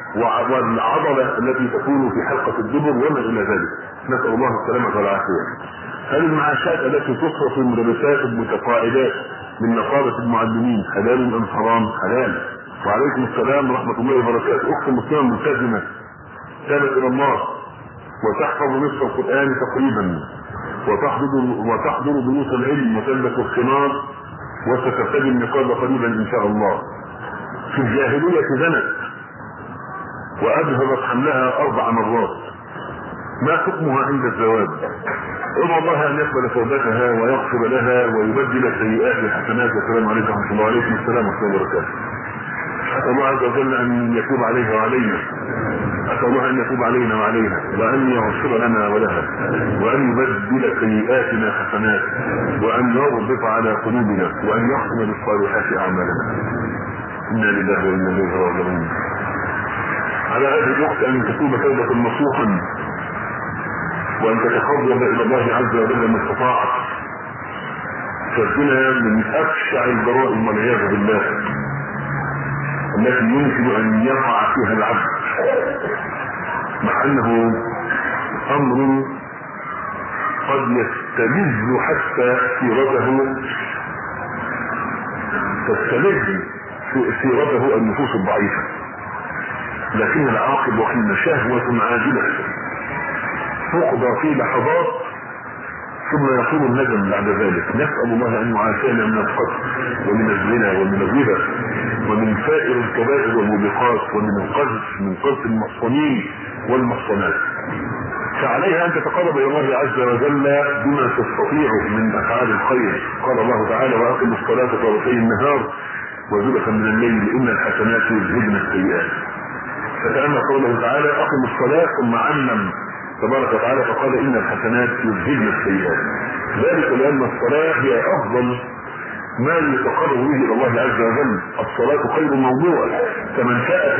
والعضلة التي تكون في حلقة الدبر وما إلى ذلك، نسأل الله السلامة والعافية. هل المعاشات التي تصرف في المدرسات المتقاعدات من نقابة المعلمين حلال أم حرام؟ حلال. وعليكم السلام ورحمة الله وبركاته. أخت مسلمة ملتزمة تابت إلى الله وتحفظ نصف القرآن تقريبا وتحضر وتحضر دروس العلم وتلبس الخمار وسترتدي النقاب قريبا إن شاء الله. في الجاهلية زنت وأجهضت حملها أربع مرات، ما حكمها عند الزواج؟ ادعو الله ان يقبل توبتها ويغفر لها ويبدل سيئات الحسنات. والسلام عليكم ورحمه الله. وعليكم السلام ورحمه الله وبركاته. اسال الله عز وجل ان يتوب عليها وعلينا، اسال الله ان يتوب علينا وعليها، وان يغفر لنا ولها، وان يبدل سيئاتنا حسنات، وان يربط على قلوبنا، وان يختم بالصالحات اعمالنا. انا لله وانا اليه راجعون. على هذه الوقت ان تتوب توبة نصوحا وان تتقرب الى الله عز وجل ما استطاعت. فالزنا من ابشع الجرائم والعياذ بالله التي يمكن ان يقع فيها العبد، مع انه امر قد يستلذ حتى سيرته تستلذ سيرته النفوس الضعيفة، لكن العاقب وحين شهوة عاجلة تقضى في لحظات ثم يطول الندم بعد ذلك. نسأل الله ان يعافينا من القتل ومن الزنا ومن الربا ومن سائر الكبائر والموبقات ومن القذف من قذف المحصنين والمحصنات. فعليها ان تتقرب الى الله عز وجل بما تستطيع من افعال الخير. قال الله تعالى: واقم الصلاة طرفي النهار وزلفا من الليل ان الحسنات يذهبن السيئات. فتأمل قوله تعالى: اقم الصلاة ثم علم تبارك وتعالى فقال ان الحسنات يذهبن السيئات. ذلك لان الصلاة هي افضل ما يتقرب به الى الله عز وجل. الصلاة خير موضوع، فمن شاء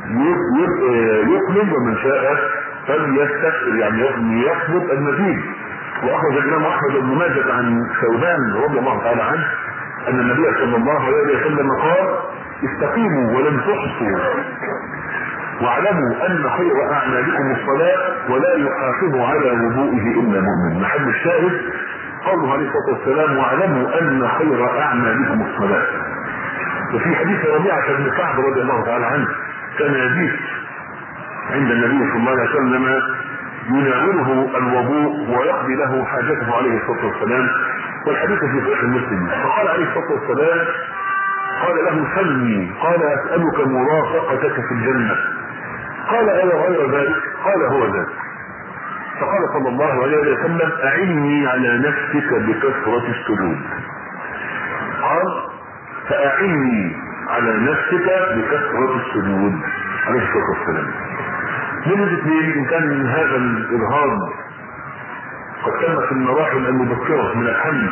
يقلب ومن شاء فليستكثر، يعني يثبت المزيد. واخرج الامام احمد بن ماجه عن ثوبان رضي الله تعالى عنه ان النبي صلى الله عليه وسلم قال: استقيموا ولن تحصوا واعلموا ان خير اعمالكم الصلاة ولا يحافظ على وضوئه الا مؤمن. محل الشاهد قوله عليه الصلاة والسلام: واعلموا ان خير اعمالكم الصلاة. وفي حديث ربيعة بن كعب رضي الله تعالى عنه كان يبيت عند النبي صلى الله عليه وسلم يناوله الوضوء ويقضي له حاجته عليه الصلاة والسلام، والحديث في صحيح مسلم. فقال عليه الصلاة والسلام: قال له: سلني. قال: اسألك مرافقتك في الجنة. قال: ألا غير ذلك؟ قال: هو ذلك. فقال صلى الله عليه وسلم: أعني على نفسك بكثرة السجود. قال: فأعني على نفسك بكثرة السجود عليه الصلاة والسلام. من الاثنين، ان كان هذا الارهاب قد تم في المراحل المبكرة من الحمل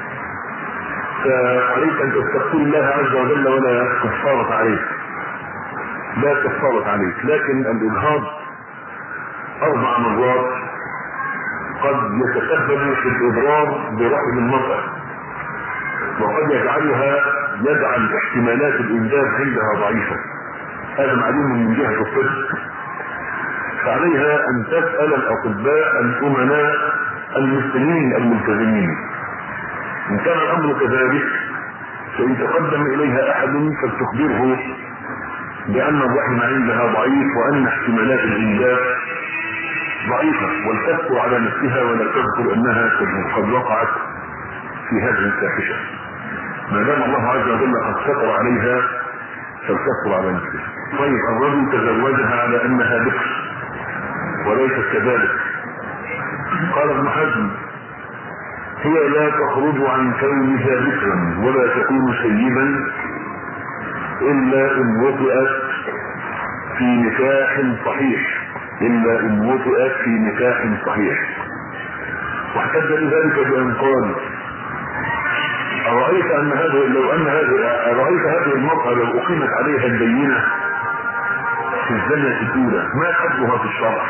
فعليك ان تستغفر الله عز وجل ولا كفارة عليك، لا كفارة عليك. لكن الارهاب اربع مرات قد يتسبب في الاضرار برحم المرأة، وقد يجعلها يجعل احتمالات الانجاب عندها ضعيفة. هذا معلوم من جهة الطب. فعليها ان تسأل الاطباء الامناء المسلمين الملتزمين. ان كان الامر كذلك فان تقدم اليها احد فلتخبره بان الرحم عندها ضعيف وان احتمالات الانجاب ضعيفة، ولتذكر على نفسها ولا تذكر انها قد وقعت في هذه الفاحشة. ما دام الله عز وجل قد ستر عليها فلتذكر على نفسها. طيب، الرجل تزوجها على انها بكر وليس كذلك. قال ابن حزم: هي لا تخرج عن كونها ذكرا ولا تكون سيبا الا ان وطئت في نكاح صحيح الا ان وطئت في نكاح صحيح. واحتج لذلك بان قال: ارايت ان هذا لو ان هذا ارايت هذه المرأة لو اقيمت عليها البينة في الزمنة الاولى ما حدها في الشرع؟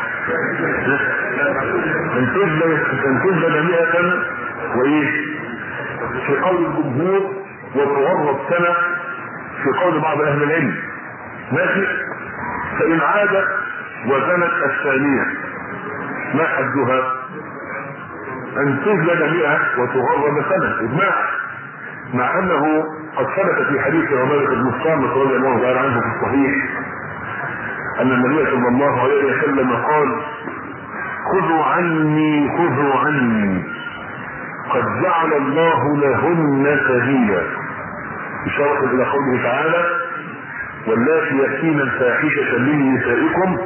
تنتج مئة وايه في قول الجمهور وتغرب سنة في قول بعض اهل العلم، ماشي. فان عادت وزنت الثانية ما حدها؟ ان تجلد مئة وتغرب سنة اجماع، مع انه قد ثبت في حديث عبادة بن الصامت رضي الله تعالى عنه في الصحيح ان النبي صلى الله عليه وسلم قال: خذوا عني خذوا عني قد جعل الله لهن سبيلا، إشارة الى قوله تعالى: واللاتي يأتين الفاحشة من نسائكم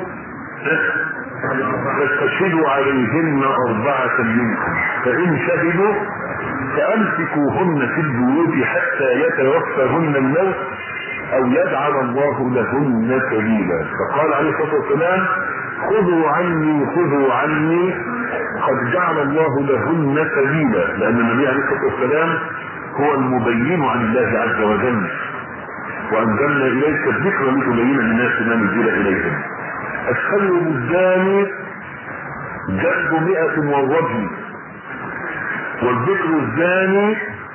فاستشهدوا عليهن أربعة منكم فإن شهدوا فأمسكوهن في البيوت حتى يتوفاهن الموت أو يجعل الله لهن سبيلا. فقال عليه الصلاة والسلام: خذوا عني خذوا عني قد جعل الله لهن سبيلا، لأن النبي عليه الصلاة والسلام هو المبين عن الله عز وجل، وأنزلنا إليك الذكر لتبين للناس ما نزل إليهم. الثيب الزاني جلد مئة والرجم، والذكر الزاني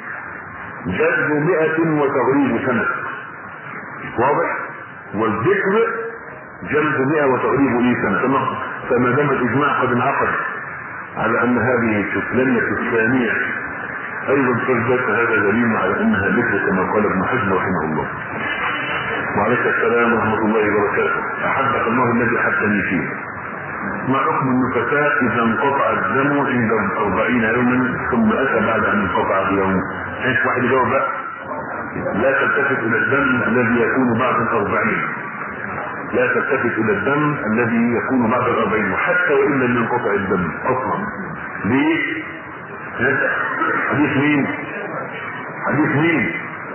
جلد مئة وتغريب سنة. واضح؟ والذكر جلد مئة وتغريب ايه سنة. فما دام الاجماع قد انعقد على ان هذه الشكلانية الثانية ايضا تثبت، هذا دليل على انها ذكر كما قال ابن حزم رحمه الله. وعليك السلام ورحمة الله وبركاته. احبك الله الذي حبني فيه. ما حكم النفساء اذا انقطع الدم عند أربعين يوما ثم اتى بعد ان انقطع بيوم؟ ايش واحد يجاوب بقى؟ لا تلتفت الى الدم الذي يكون بعد الأربعين، لا تلتفت الى الدم الذي يكون بعد الأربعين، وحتى وان لم ينقطع الدم اصلا. ليه؟ حديث مين؟ حديث مين؟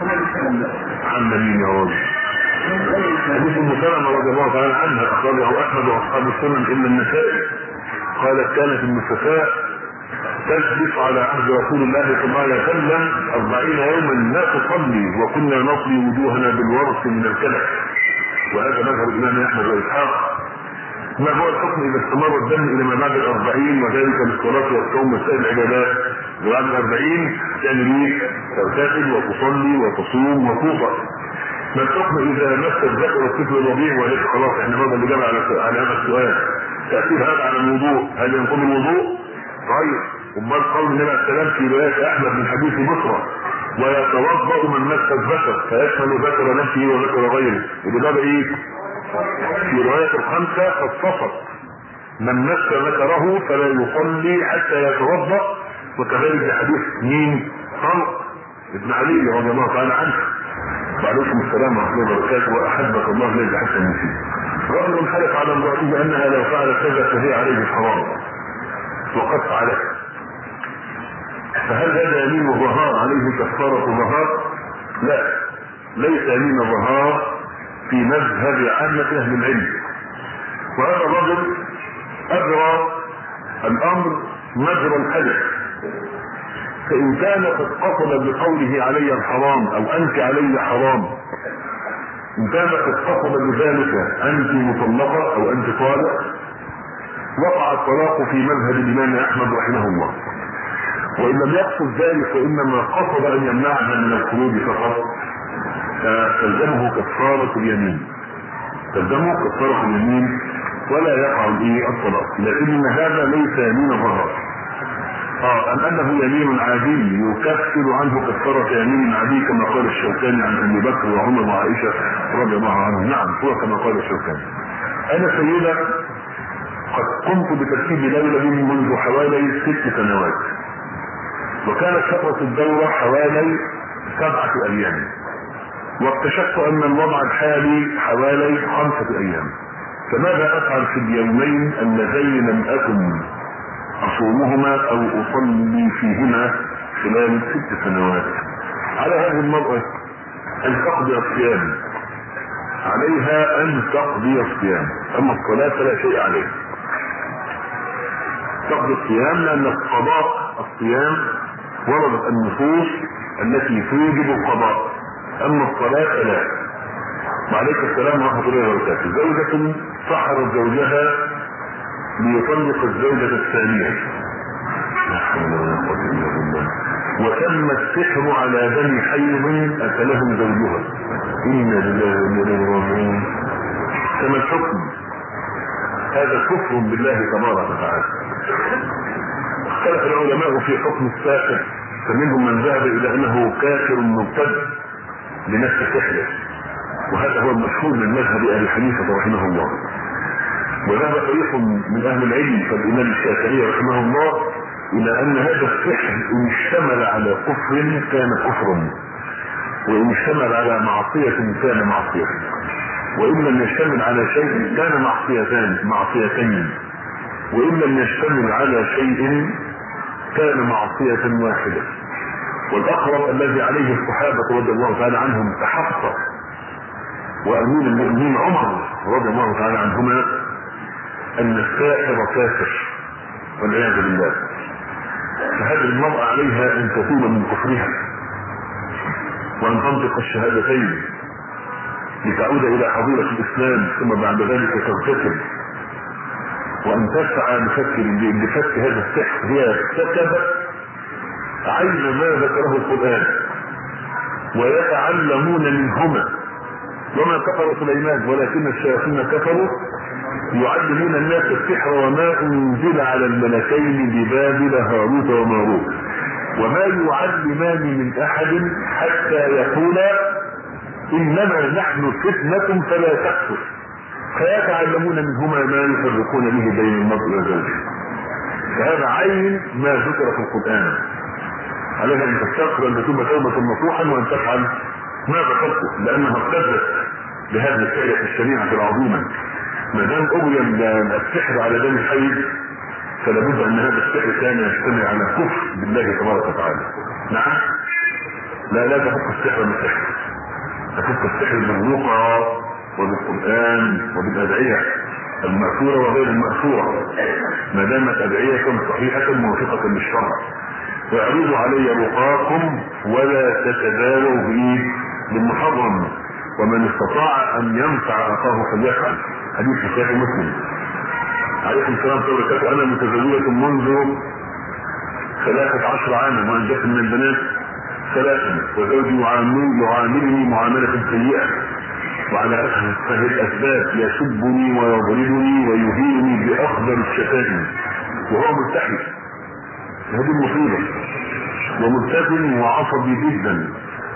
عن مين يا راجل؟ حديث ام سلمة رضي الله تعالى عنها اخرجه احمد واصحاب السنن الا النسائي، قالت كانت النفساء تجلس على عهد رسول الله صلى الله عليه وسلم أربعين يوما لا تصلي، وكنا نصلي وجوهنا بالورق من الكلف. وهذا مذهب الامام احمد واسحاق. ما هو الحكم اذا استمر الدم الى ما بعد الأربعين، وذلك للصلاه والصوم وسائر العبادات؟ وبعد الأربعين تعمل ايه؟ تغتسل وتصلي وتصوم وتوضأ. ما الحكم اذا مس الذكر الطفل الرضيع وليس خلاص؟ احنا ماذا اللي جاب على على هذا السؤال؟ تاثير هذا على الوضوء، هل ينقض الوضوء؟ طيب، امال قول النبي عليه السلام في روايه احمد من حديث بصرى ويتوضا من مس الذكر فيشمل ذكر نفسه وذكر غيره، يبقى ده ايه؟ في روايه الخمسه خصصت من مس ذكره فلا يصلي حتى يتوضا، وكذلك في حديث مين؟ طلق ابن علي رضي الله تعالى عنه. وعليكم السلام ورحمه الله وبركاته. واحبك الله الذي حسن فيه. رجل حلف على امراته انها لو فعلت كذا فهي عليه حرام وقد فعلت، فهل هذا يمين الظهار عليه كفارة ظهار؟ لا، ليس يمين الظهار في مذهب عامة اهل العلم. وهذا الرجل اجرى الامر مجرى الحلف، فان كان قد قصد بقوله علي الحرام او انت علي حرام، ان كان قد قصد بذلك انت مطلقة او انت طالق، وقع الطلاق في مذهب الامام احمد رحمه الله. وان لم يقصد ذلك وانما قصد ان يمنعها من الخروج فقط، تلزمه كفارة اليمين، تلزمه كفارة اليمين ولا يقع به الطلاق. لكن هذا ليس يمين الظهار، اه ام انه يمين عادي يكفر عنه كفارة يمين عادي كما قال الشوكاني عن ابي بكر وعمر وعائشة رضي الله عنهم. نعم، هو كما قال الشوكاني. انا سيدة قد قمت بترتيب ليلة منذ حوالي ست سنوات، وكانت فترة الدورة حوالي سبعة ايام، واكتشفت ان الوضع الحالي حوالي خمسة ايام، فماذا افعل في اليومين اللذين لم اكن اصومهما او اصلي فيهما خلال ست سنوات؟ على هذه المرأة ان تقضي الصيام، عليها ان تقضي الصيام، اما الصلاة فلا شيء عليها. تقضي الصيام لان قضاء الصيام وردت النصوص التي توجب القضاء، اما الصلاة فلا. وعليك السلام ورحمة الله وبركاته. زوجة سحرت زوجها ليطلق الزوجة الثانية، وتم السحر على دم حيض أكله زوجها، إنا لله وإنا إليه راجعون. كما الحكم هذا كفر بالله تبارك وتعالى. اختلف العلماء في حكم الساحر، فمنهم من ذهب إلى أنه كافر مرتد لنفس سحره، وهذا هو المشهور من مذهب أبي حنيفة رحمه الله. وذهب فريق من اهل العلم كالامام الشافعي رحمه الله الى ان هذا السحر ان اشتمل على كفر كان كفرا، وان اشتمل على معصية كان معصية، وان لم يشتمل على شيء كان معصيتان معصيتين، وان لم يشتمل على شيء كان معصية واحدة. والاقرب الذي عليه الصحابة رضي الله تعالى عنهم تحقق وامين المؤمنين عمر رضي الله تعالى عنهما ان الساحر كافر والعياذ بالله. فهذه المرأة عليها ان تتوب من كفرها وان تنطق الشهادتين لتعود الى حظيرة الاسلام، ثم بعد ذلك تغتسل وان تسعى لفك لفك هذا السحر هي ارتكبت عين ما ذكره القرآن ويتعلمون منهما وما كفر سليمان ولكن الشياطين كفروا يعلمون الناس السحر وما انزل على الملكين ببابل هاروت وماروت وما يعلمان من احد حتى يقولا انما نحن فتنة فلا تكفر فيتعلمون منهما ما يفرقون به بين المرء وزوجه. فهذا عين ما ذكر في القرآن. عليها ان تستغفر ان تتوب توبة نصوحا وان تفعل ما ذكرته لانها ارتدت بهذه الفعلة الشريعة العظيمة. ما دام أبين السحر على دم الحي فلابد ان هذا السحر كان يجتمع على كفر بالله تبارك وتعالى. نعم لا لا تفك السحر من السحر، تفك السحر بالرقى وبالقرآن وبالأدعية المأثورة وغير المأثورة ما دامت أدعية صحيحة موافقة للشرع. واعرضوا علي رقاكم ولا تتداووا به بالمحرم ومن استطاع ان ينفع اخاه فليفعل. حديث في صحيح مسلم. عليكم السلام ورحمه الله وبركاته. انا متزوجة منذ ثلاثة عشر عاما وانجبت من البنات ثلاثا وزوجي يعاملني معاملة سيئة وعلى اسهل الاسباب يسبني ويضربني ويهينني باخضر الشتائم وهو ملتحي. هذه المصيبة وملتزم وعصبي جدا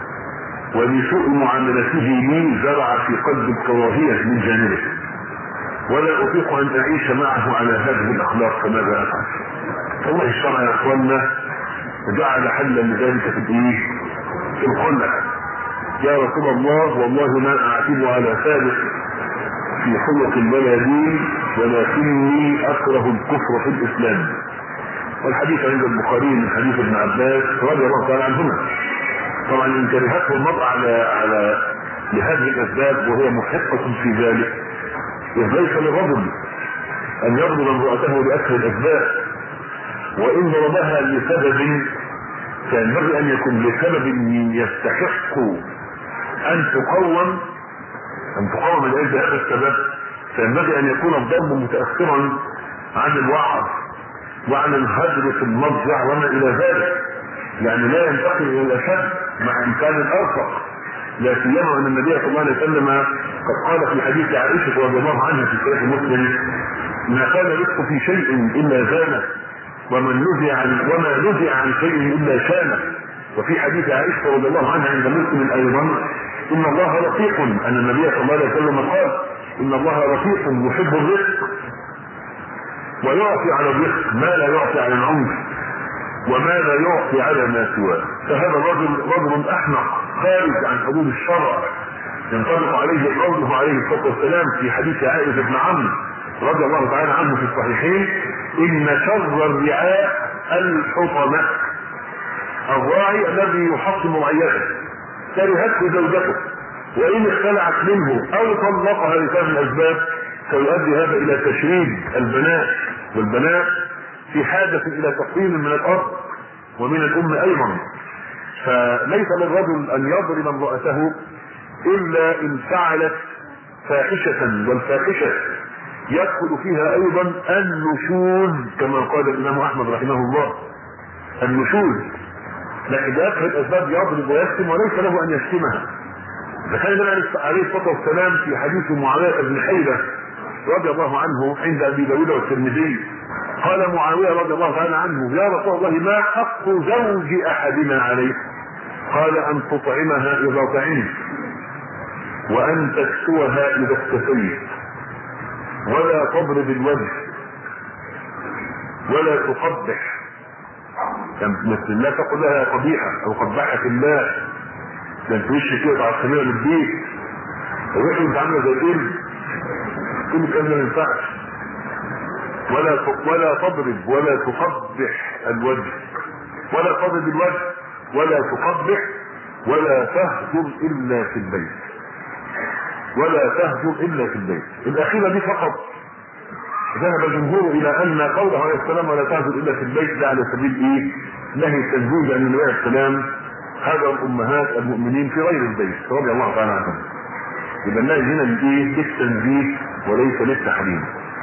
ولسوء معاملته لي زرع في قلب الكراهية من جانبه ولا اطيق ان اعيش معه على هذه الاخلاق فماذا افعل؟ والله الشرع يا اخوانا جعل حلا لذلك في الايه؟ في الخلة. يا رسول الله والله ما اعتب على ثابت في خلق ولا دين ولكني اكره الكفر في الاسلام. والحديث عند البخاري من حديث ابن عباس رضي الله تعالى عنهما. طبعا ان كرهته المرأة على على لهذه الاسباب وهي محقة في ذلك إذ ليس للرجل ان يضرب امرأته لاسهل الاسباب وان ضربها لسبب فينبغي ان يكون لسبب يستحق ان تقوم ان تقوم من اجل هذا السبب فينبغي ان يكون الضرب متاخرا عن الوعظ وعن الهجر في المضجع وما الى ذلك. يعني لا ينتقل الى الاشد مع امكان الارفق لا سيما ان النبي صلى الله عليه وسلم قد قال في حديث عائشه رضي الله عنها في صحيح مسلم ما كان رزق في شيء الا زانه ومن نزع عن وما نزع عن شيء الا شانه. وفي حديث عائشه رضي الله عنها عند مسلم ايضا ان الله رفيق ان النبي صلى الله عليه وسلم قال ان الله رفيق يحب الرزق ويعطي على الرزق ما لا يعطي على العنف وما لا يعطي على ما سواه. فهذا الرجل رجل احمق خارج عن حدود الشرع ينطبق عليه قوله عليه الصلاه والسلام في حديث عائشه بن عمرو رضي الله تعالى عنه في الصحيحين ان شر الرعاء الحطمة. الراعي الذي يحطم رعيته كرهته زوجته وان اختلعت منه او طلقها لسبب الاسباب فيؤدي هذا الى تشريد البنات والبنات في حاجة الى تقويم من الارض ومن الام ايضا. فليس للرجل ان يضرب امرأته الا ان فعلت فاحشة والفاحشة يدخل فيها ايضا النشوز كما قال الامام احمد رحمه الله النشوز. لكن بأكثر الاسباب يضرب ويشتم وليس له ان يشتمها. فكان النبي عليه الصلاة والسلام في حديث معاوية بن حيدة رضي الله عنه عند ابي داود والترمذي قال معاوية رضي الله تعالى عنه يا رسول الله ما حق زوج احدنا عليه؟ قال ان تطعمها اذا طعمت وان تكسوها اذا اكتسيت ولا تضرب الوجه ولا تقبح. مثل لا تقل لها قبيحة او قبحك الله ده انت وشك كده على الخميره للبيت الروح انت عامله زي ايه كل كلام ما ينفعش. ولا ولا تضرب ولا تقبح الوجه ولا تضرب الوجه ولا تقبح ولا تهجر الا في البيت ولا تهجر الا في البيت. الاخيره دي فقط ذهب الجمهور الى ان قوله عليه السلام ولا تهجر الا في البيت ده على سبيل ايه؟ نهي التنزيل لان النبي عليه السلام هذا امهات المؤمنين في غير البيت رضي الله تعالى عنهم. يبقى النهي هنا للايه؟ للتنزيه وليس للتحريم.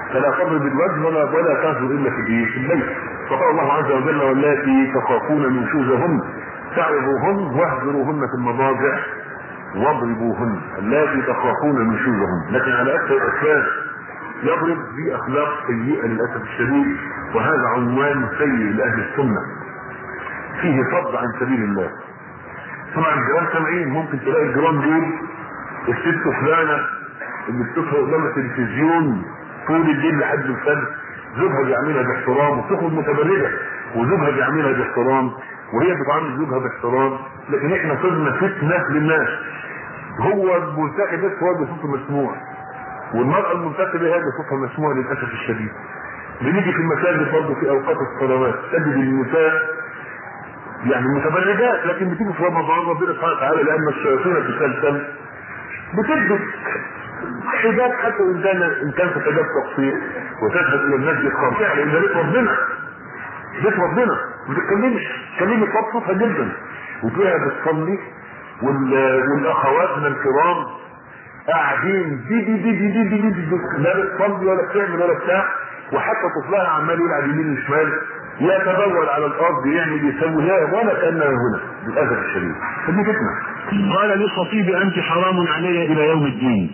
فلا تضرب الوجه ولا ولا تهجر الا في في البيت. فقال الله عز وجل واللاتي تخافون نشوزهن فاعظوهن واهجروهن في المضاجع واضربوهن. اللاتي تخافون نشوزهن، لكن على اكثر الاسباب يضرب باخلاق سيئه للاسف الشديد، وهذا عنوان سيء لاهل السنه فيه صد عن سبيل الله. طبعا الجيران سامعين، ممكن تلاقي الجيران دول الست فلانه اللي بتسهر قدام التلفزيون طول الليل لحد الفجر زوجها بيعملها باحترام وبتخرج متبرده وزوجها بيعملها باحترام وهي بتعامل زوجها باحترام، لكن احنا صرنا فتنه للناس. هو الملتقي بس هو اللي صوته مسموع، والمراه الملتقيه هي اللي صوتها مسموع للاسف الشديد. بنيجي في المساجد برضه في اوقات الصلوات تجد النساء يعني متبرجات، لكن بتيجي في رمضان ربنا سبحانه وتعالى لان الشياطين تسلسل بتلبس حجاب حتى وان كان ان كان في حجاب تقصير وتذهب الى المسجد خاضعه لان ده بيت ربنا، بيت ربنا ما تتكلمش كلمه صوتها جدا وتلاقيها بتصلي والاخواتنا الكرام قاعدين دي دي دي دي دي دي دي دي لا بتصلي ولا بتعمل ولا بتاع، وحتى طفلها عمال يلعب يمين وشمال يتبول على الارض يعمل يسوي لا ولا كانه هنا للاسف الشديد. فدي فتنه. قال للخطيب انت حرام علي الى يوم الدين.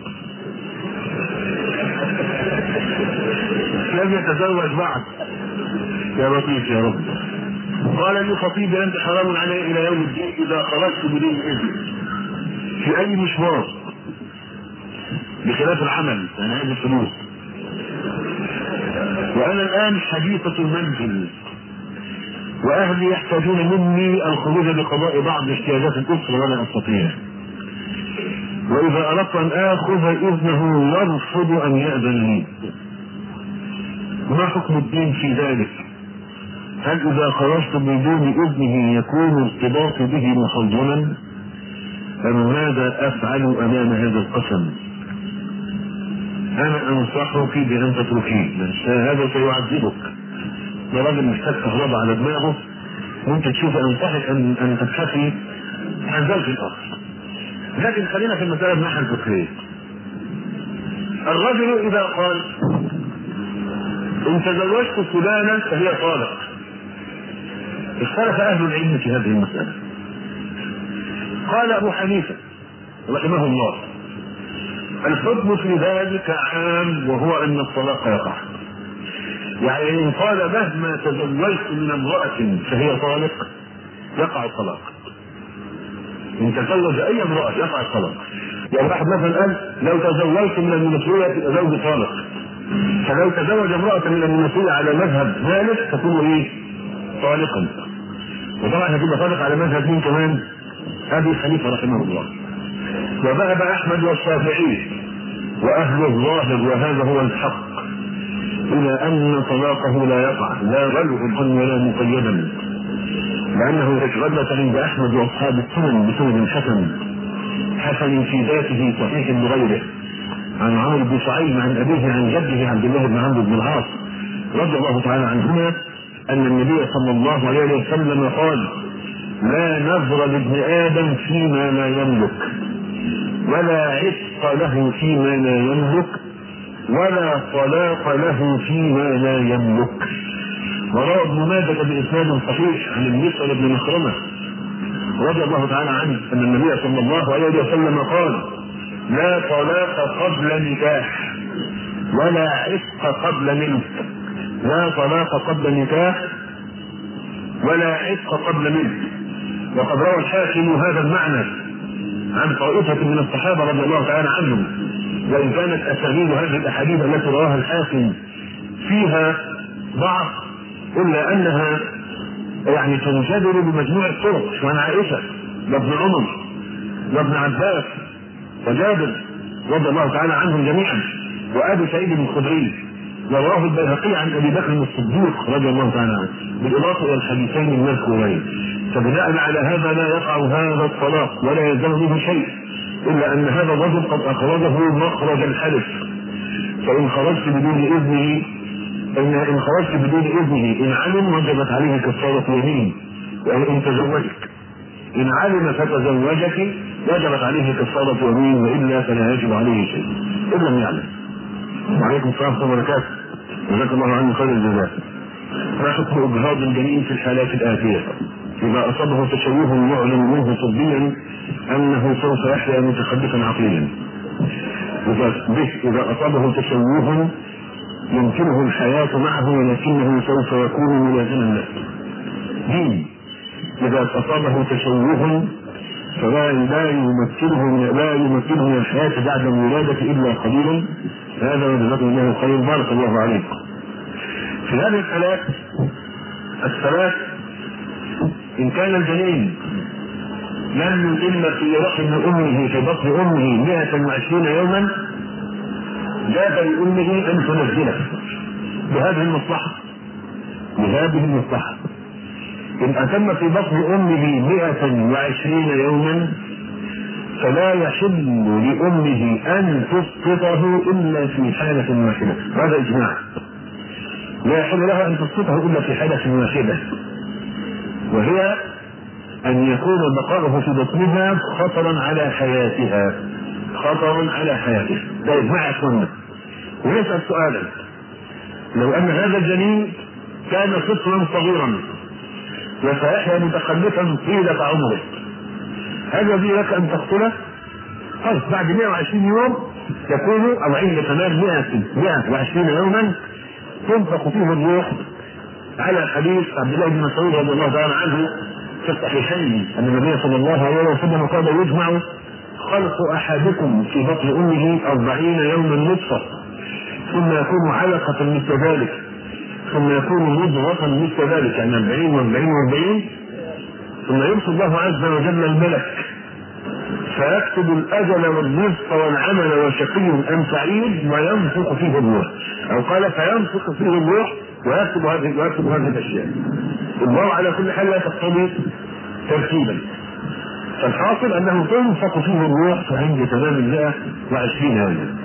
لم يتزوج بعد يا لطيف يا رب. قال للخطيب انت حرام علي الى يوم الدين اذا خرجت بدون اذن في اي مشوار بخلاف العمل يعني هذه الفلوس، وانا الان حديثة المنزل واهلي يحتاجون مني الخروج لقضاء بعض احتياجات الاسره ولا استطيع، واذا اردت ان اخذ اذنه يرفض ان ياذن لي. ما حكم الدين في ذلك؟ هل اذا خرجت بدون اذنه يكون ارتباطي به محظما ام ماذا افعل امام هذا القسم؟ انا انصحك بان تتركيه، هذا سيعذبك. ده راجل محتاج كهرباء على دماغه، وانت تشوف انصحك ان ان تبحثي عن زوج اخر. لكن خلينا في المساله من الناحيه الفقهيه. الرجل اذا قال ان تزوجت فلانا فهي طالق، اختلف اهل العلم في هذه المساله. قال ابو حنيفه رحمه الله الحكم في ذلك عام وهو ان الطلاق يقع. يعني ان قال مهما تزوجت من امرأة فهي طالق يقع الطلاق. ان تزوج اي امرأة يقع الطلاق. يعني واحد مثلا قال لو تزوجت من المنوفية تبقى زوج طالق، فلو تزوج امرأة من المنوفية على مذهب مالك تكون ايه؟ طالقا. وطبعا هتبقى طالق على مذهب مين كمان؟ ابي حنيفة رحمه الله. وذهب احمد والشافعي واهل الظاهر وهذا هو الحق الى ان طلاقه لا يقع لا غلغا ولا مقيدا، لانه اشغلت عند احمد واصحاب السنن بسند حسن حسن في ذاته صحيح بغيره عن عمرو بن شعيب عن ابيه عن جده عبد الله بن عمرو بن العاص رضي الله تعالى عنهما ان النبي صلى الله عليه وسلم قال لا نذر لابن ادم فيما لا يملك ولا عتق له فيما لا يملك ولا طلاق له فيما لا يملك. وروى ابن ماجه باسناد صحيح عن المسعر بن مخرمه رضي الله تعالى عنه ان النبي صلى الله عليه وسلم قال لا طلاق قبل نكاح ولا عتق قبل ملك، لا طلاق قبل نكاح ولا عتق قبل ملك. وقد روى الحاكم هذا المعنى عن طائفة من الصحابة رضي الله تعالى عنهم، وإن كانت أسانيد هذه الأحاديث التي رواها الحاكم فيها ضعف إلا أنها يعني تنجدر بمجموع الطرق، وعن عائشة وابن عمر وابن عباس وجابر رضي الله تعالى عنهم جميعا وأبي سعيد الخدري، ورواه البيهقي عن أبي بكر الصديق رضي الله تعالى عنه بالإضافة إلى الحديثين المذكورين. فبناء على هذا لا يقع هذا الطلاق ولا يلزم به شيء الا ان هذا الرجل قد اخرجه مخرج الحلف. فان خرجت بدون اذنه ان ان خرجت بدون اذنه ان علم وجبت عليه كفاره يمين، وان تزوجك ان علم فتزوجك وجبت عليه كفاره يمين، والا فلا يجب عليه شيء ان لم يعلم. وعليكم السلام ورحمه الله وبركاته. جزاك الله عنه خير الجزاء. ما حكم اجهاض الجنين في الحالات الاتيه؟ اذا اصابه تشوه يعلن منه طبيا انه سوف يحيا متخلفا عقليا. اذا اذا اصابه تشوه يمكنه الحياه معه ولكنه سوف يكون ملازما له. دين اذا اصابه تشوه فلا لا يمكنه لا يمكنه من الحياه بعد الولاده الا قليلا. هذا وجزاكم الله خير. بارك الله عليكم. في هذه الحالات الثلاث ان كان الجنين لم يتم في رحم امه في بطن امه مئة وعشرين يوما جاب لامه ان تنزله بهذه المصلحه بهذه المصلحه. ان اتم في بطن امه مئة وعشرين يوما فلا يحل لامه ان تسقطه الا في حاله واحده. هذا اجماع. لا يحل لها ان تسقطه الا في حاله واحده وهي ان يكون بقاؤه في بطنها خطرا على حياتها خطرا على حياتها. ده اجماع السنه. ونسال سؤالا: لو ان هذا الجنين كان طفلا صغيرا وسيحيا متخلفا طيله عمره هل يجوز لك ان تقتله؟ طيب بعد مئة وعشرين يوم يكون او عند تمام مئة وعشرين يوما تنفخ فيه الروح على حديث عبد الله بن مسعود رضي الله تعالى عنه في الصحيحين ان النبي صلى الله عليه وسلم قال: يجمع خلق احدكم في بطن امه أربعين يوما نطفه ثم يكون علقه مثل ذلك ثم يكون مضغه مثل ذلك يعني أربعين وأربعين وأربعين ثم يرسل الله عز وجل الملك فيكتب الاجل والرزق والعمل وشقي ام سعيد وينفخ فيه الروح او قال فينفخ فيه الروح ويكتب هذه ويكتب هذه الاشياء. الله على كل حال لا تقتضي ترتيبا. فالحاصل انه تنفخ فيه الروح عند تمام مئة وعشرين يوما.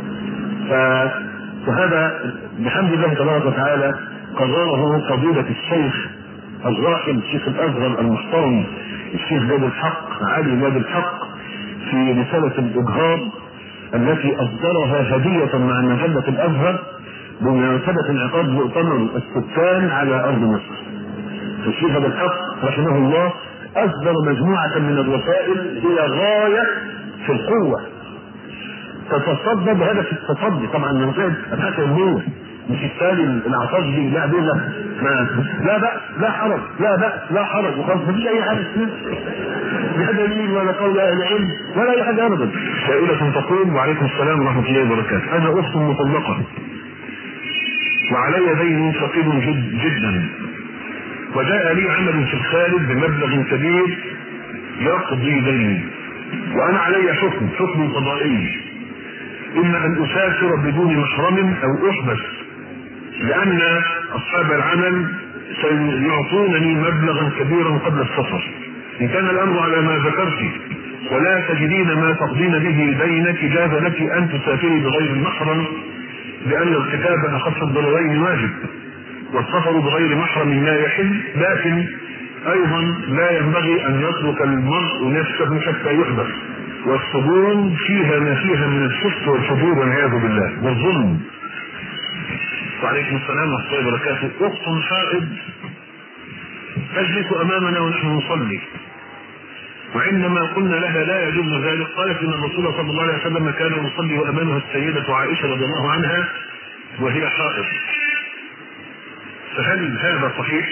فهذا بحمد الله تبارك وتعالى قرره فضيلة الشيخ الراحل الشيخ الازهر المحترم الشيخ باب الحق علي باب الحق في رسالة الاجهاض التي اصدرها هدية مع مجلة الازهر بمناسبة انعقاد مؤتمر السكان على ارض مصر. الشيخ باب الحق رحمه الله اصدر مجموعة من الرسائل هي غاية في القوة تتصدى بهدف التصدي طبعا من غير ابحاث علمية مش التالي العصاج دي لا بيلا لا بأس لا حرج لا بأس لا حرج وخلاص مفيش اي حاجة لا دليل ولا قول اهل العلم ولا اي حاجة ابدا. سائلة تقول: وعليكم السلام ورحمة الله وبركاته. انا اخت مطلقة وعلي دين ثقيل جد جدا وجاء لي عمل في الخارج بمبلغ كبير يقضي ديني وانا علي حكم حكم قضائي اما ان اسافر بدون محرم او احبس لان اصحاب العمل سيعطونني مبلغا كبيرا قبل السفر. ان كان الامر على ما ذكرت ولا تجدين ما تقضين به دينك جاز لك ان تسافري بغير المحرم لان الارتكاب اخف الضررين واجب والسفر بغير محرم لا يحل لكن ايضا لا ينبغي ان يترك المرء نفسه حتى يحبس والسجون فيها ما فيها من الفسق والفجور والعياذ بالله والظلم. وعليكم السلام ورحمة الله وبركاته. اخت حائض تجلس امامنا ونحن نصلي وعندما قلنا لها لا يجوز ذلك قالت ان الرسول صلى الله عليه وسلم كان يصلي وامامها السيدة عائشة رضي الله عنها وهي حائض. فهل هذا صحيح؟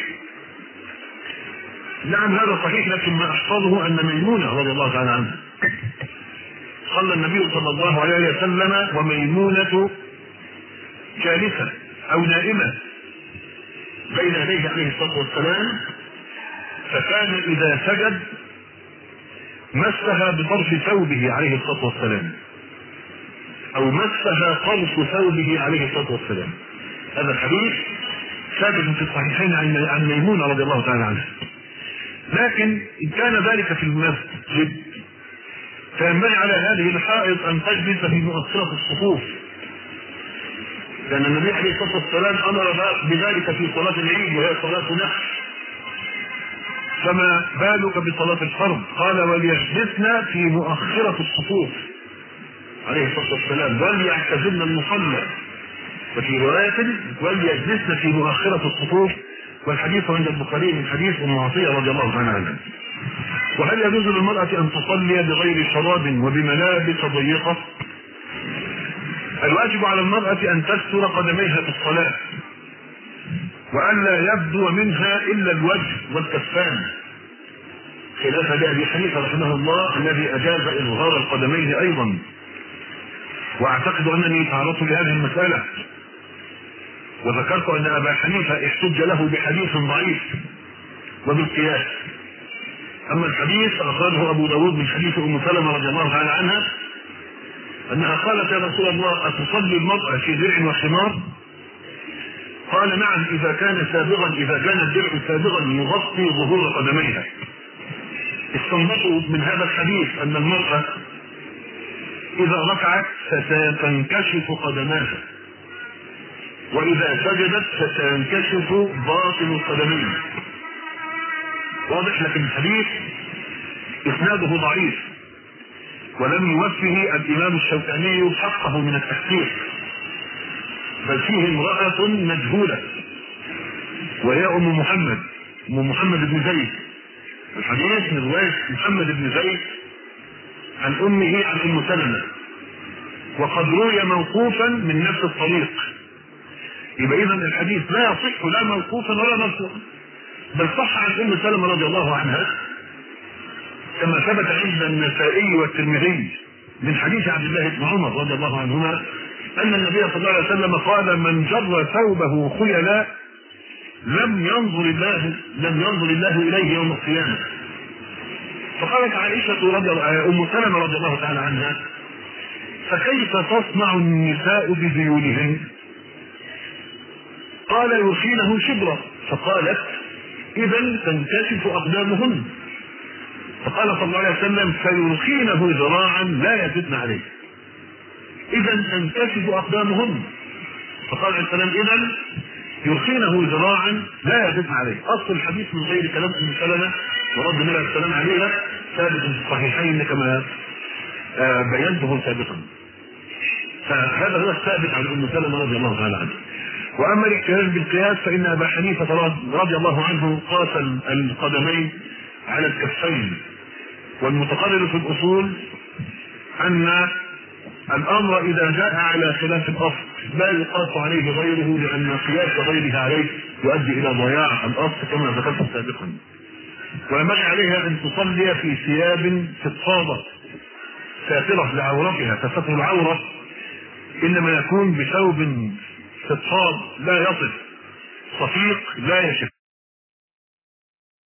نعم هذا صحيح لكن ما احفظه ان ميمونة رضي الله تعالى عنها صلى النبي صلى الله عليه وسلم وميمونة جالسة او نائمة بين يديه عليه الصلاة والسلام فكان اذا سجد مسها بطرف ثوبه عليه الصلاة والسلام او مسها طرف ثوبه عليه الصلاة والسلام. هذا الحديث ثابت في الصحيحين عن ميمونة رضي الله تعالى عنها. لكن ان كان ذلك في المسجد فينبغي على هذه الحائض ان تجلس في مؤخرة الصفوف لان النبي عليه الصلاة والسلام امر بذلك في صلاة العيد وهي صلاة نحر فما بالك بصلاة الفرض؟ قال وليجلسن في مؤخرة الصفوف عليه الصلاة والسلام وليعتزلن المصلى وفي رواية وليجلسن في مؤخرة الصفوف، والحديث عند البخاري من حديث ام عطية رضي الله عنها. وهل يجوز للمرأة ان تصلي بغير شراب وبملابس ضيقة؟ الواجب على المرأة ان تستر قدميها في الصلاة، وألا يبدو منها إلا الوجه والكفان، خلافا لأبي حنيفة رحمه الله الذي أجاز إظهار القدمين أيضا. وأعتقد أنني تعرضت لهذه المسألة وذكرت أن أبا حنيفة احتج له بحديث ضعيف وبالقياس. أما الحديث أخرجه أبو داود من حديث أم سلمة رضي الله تعالى عنها أنها قالت: يا رسول الله، أتصلي المرأة في درع وخمار؟ قال: نعم، إذا كان سابغا إذا كان الدرع سابغا يغطي ظهور قدميها. استنبطوا من هذا الحديث أن المرأة إذا ركعت ستنكشف قدماها، وإذا سجدت ستنكشف باطن القدمين. واضح، لكن الحديث إسناده ضعيف ولم يوفه الإمام الشوكاني حقه من التحقيق، بل فيه امرأة مجهولة وهي أم محمد أم محمد بن زيد. الحديث من رواية محمد بن زيد عن أمه عن أم سلمة، وقد روي موقوفا من نفس الطريق. يبقى إذن الحديث لا يصح لا موقوفا ولا مرفوعا، بل صح عن أم سلمة رضي الله عنها كما ثبت عند النسائي والترمذي من حديث عبد الله بن عمر رضي الله عنهما أن النبي صلى الله عليه وسلم قال: من جر ثوبه خيلا لم ينظر الله لم ينظر الله إليه يوم القيامة. فقالت عائشة رضي الله أم سلمة رضي الله تعالى عنها: فكيف تصنع النساء بذيولهن؟ قال: يرخينه شبرا. فقالت: إذا تنكشف أقدامهن. فقال صلى الله عليه وسلم: فيرخينه ذراعا لا يزدن عليه. إذا تنكشف أقدامهن. فقال عليه السلام: إذا يرخينه ذراعا لا يزدن عليه. أصل الحديث من غير كلام أم سلمة ورد النبي السلام عليها ثابت في الصحيحين كما بينته سابقا. فهذا هو الثابت عن أم سلمة رضي الله تعالى عنها. وأما الاحتجاج بالقياس فإن أبا حنيفة رضي الله عنه قاس القدمين على الكفين، والمتقرر في الأصول أن الأمر إذا جاء على خلاف الأصل لا يقاس عليه غيره، لأن قياس غيره عليه يؤدي إلى ضياع الأصل كما ذكرت سابقا. وينبغي عليها أن تصلي في ثياب فضفاضة ساترة لعورتها، فستر العورة إنما يكون بثوب فضفاض لا يصف، صفيق لا يشف.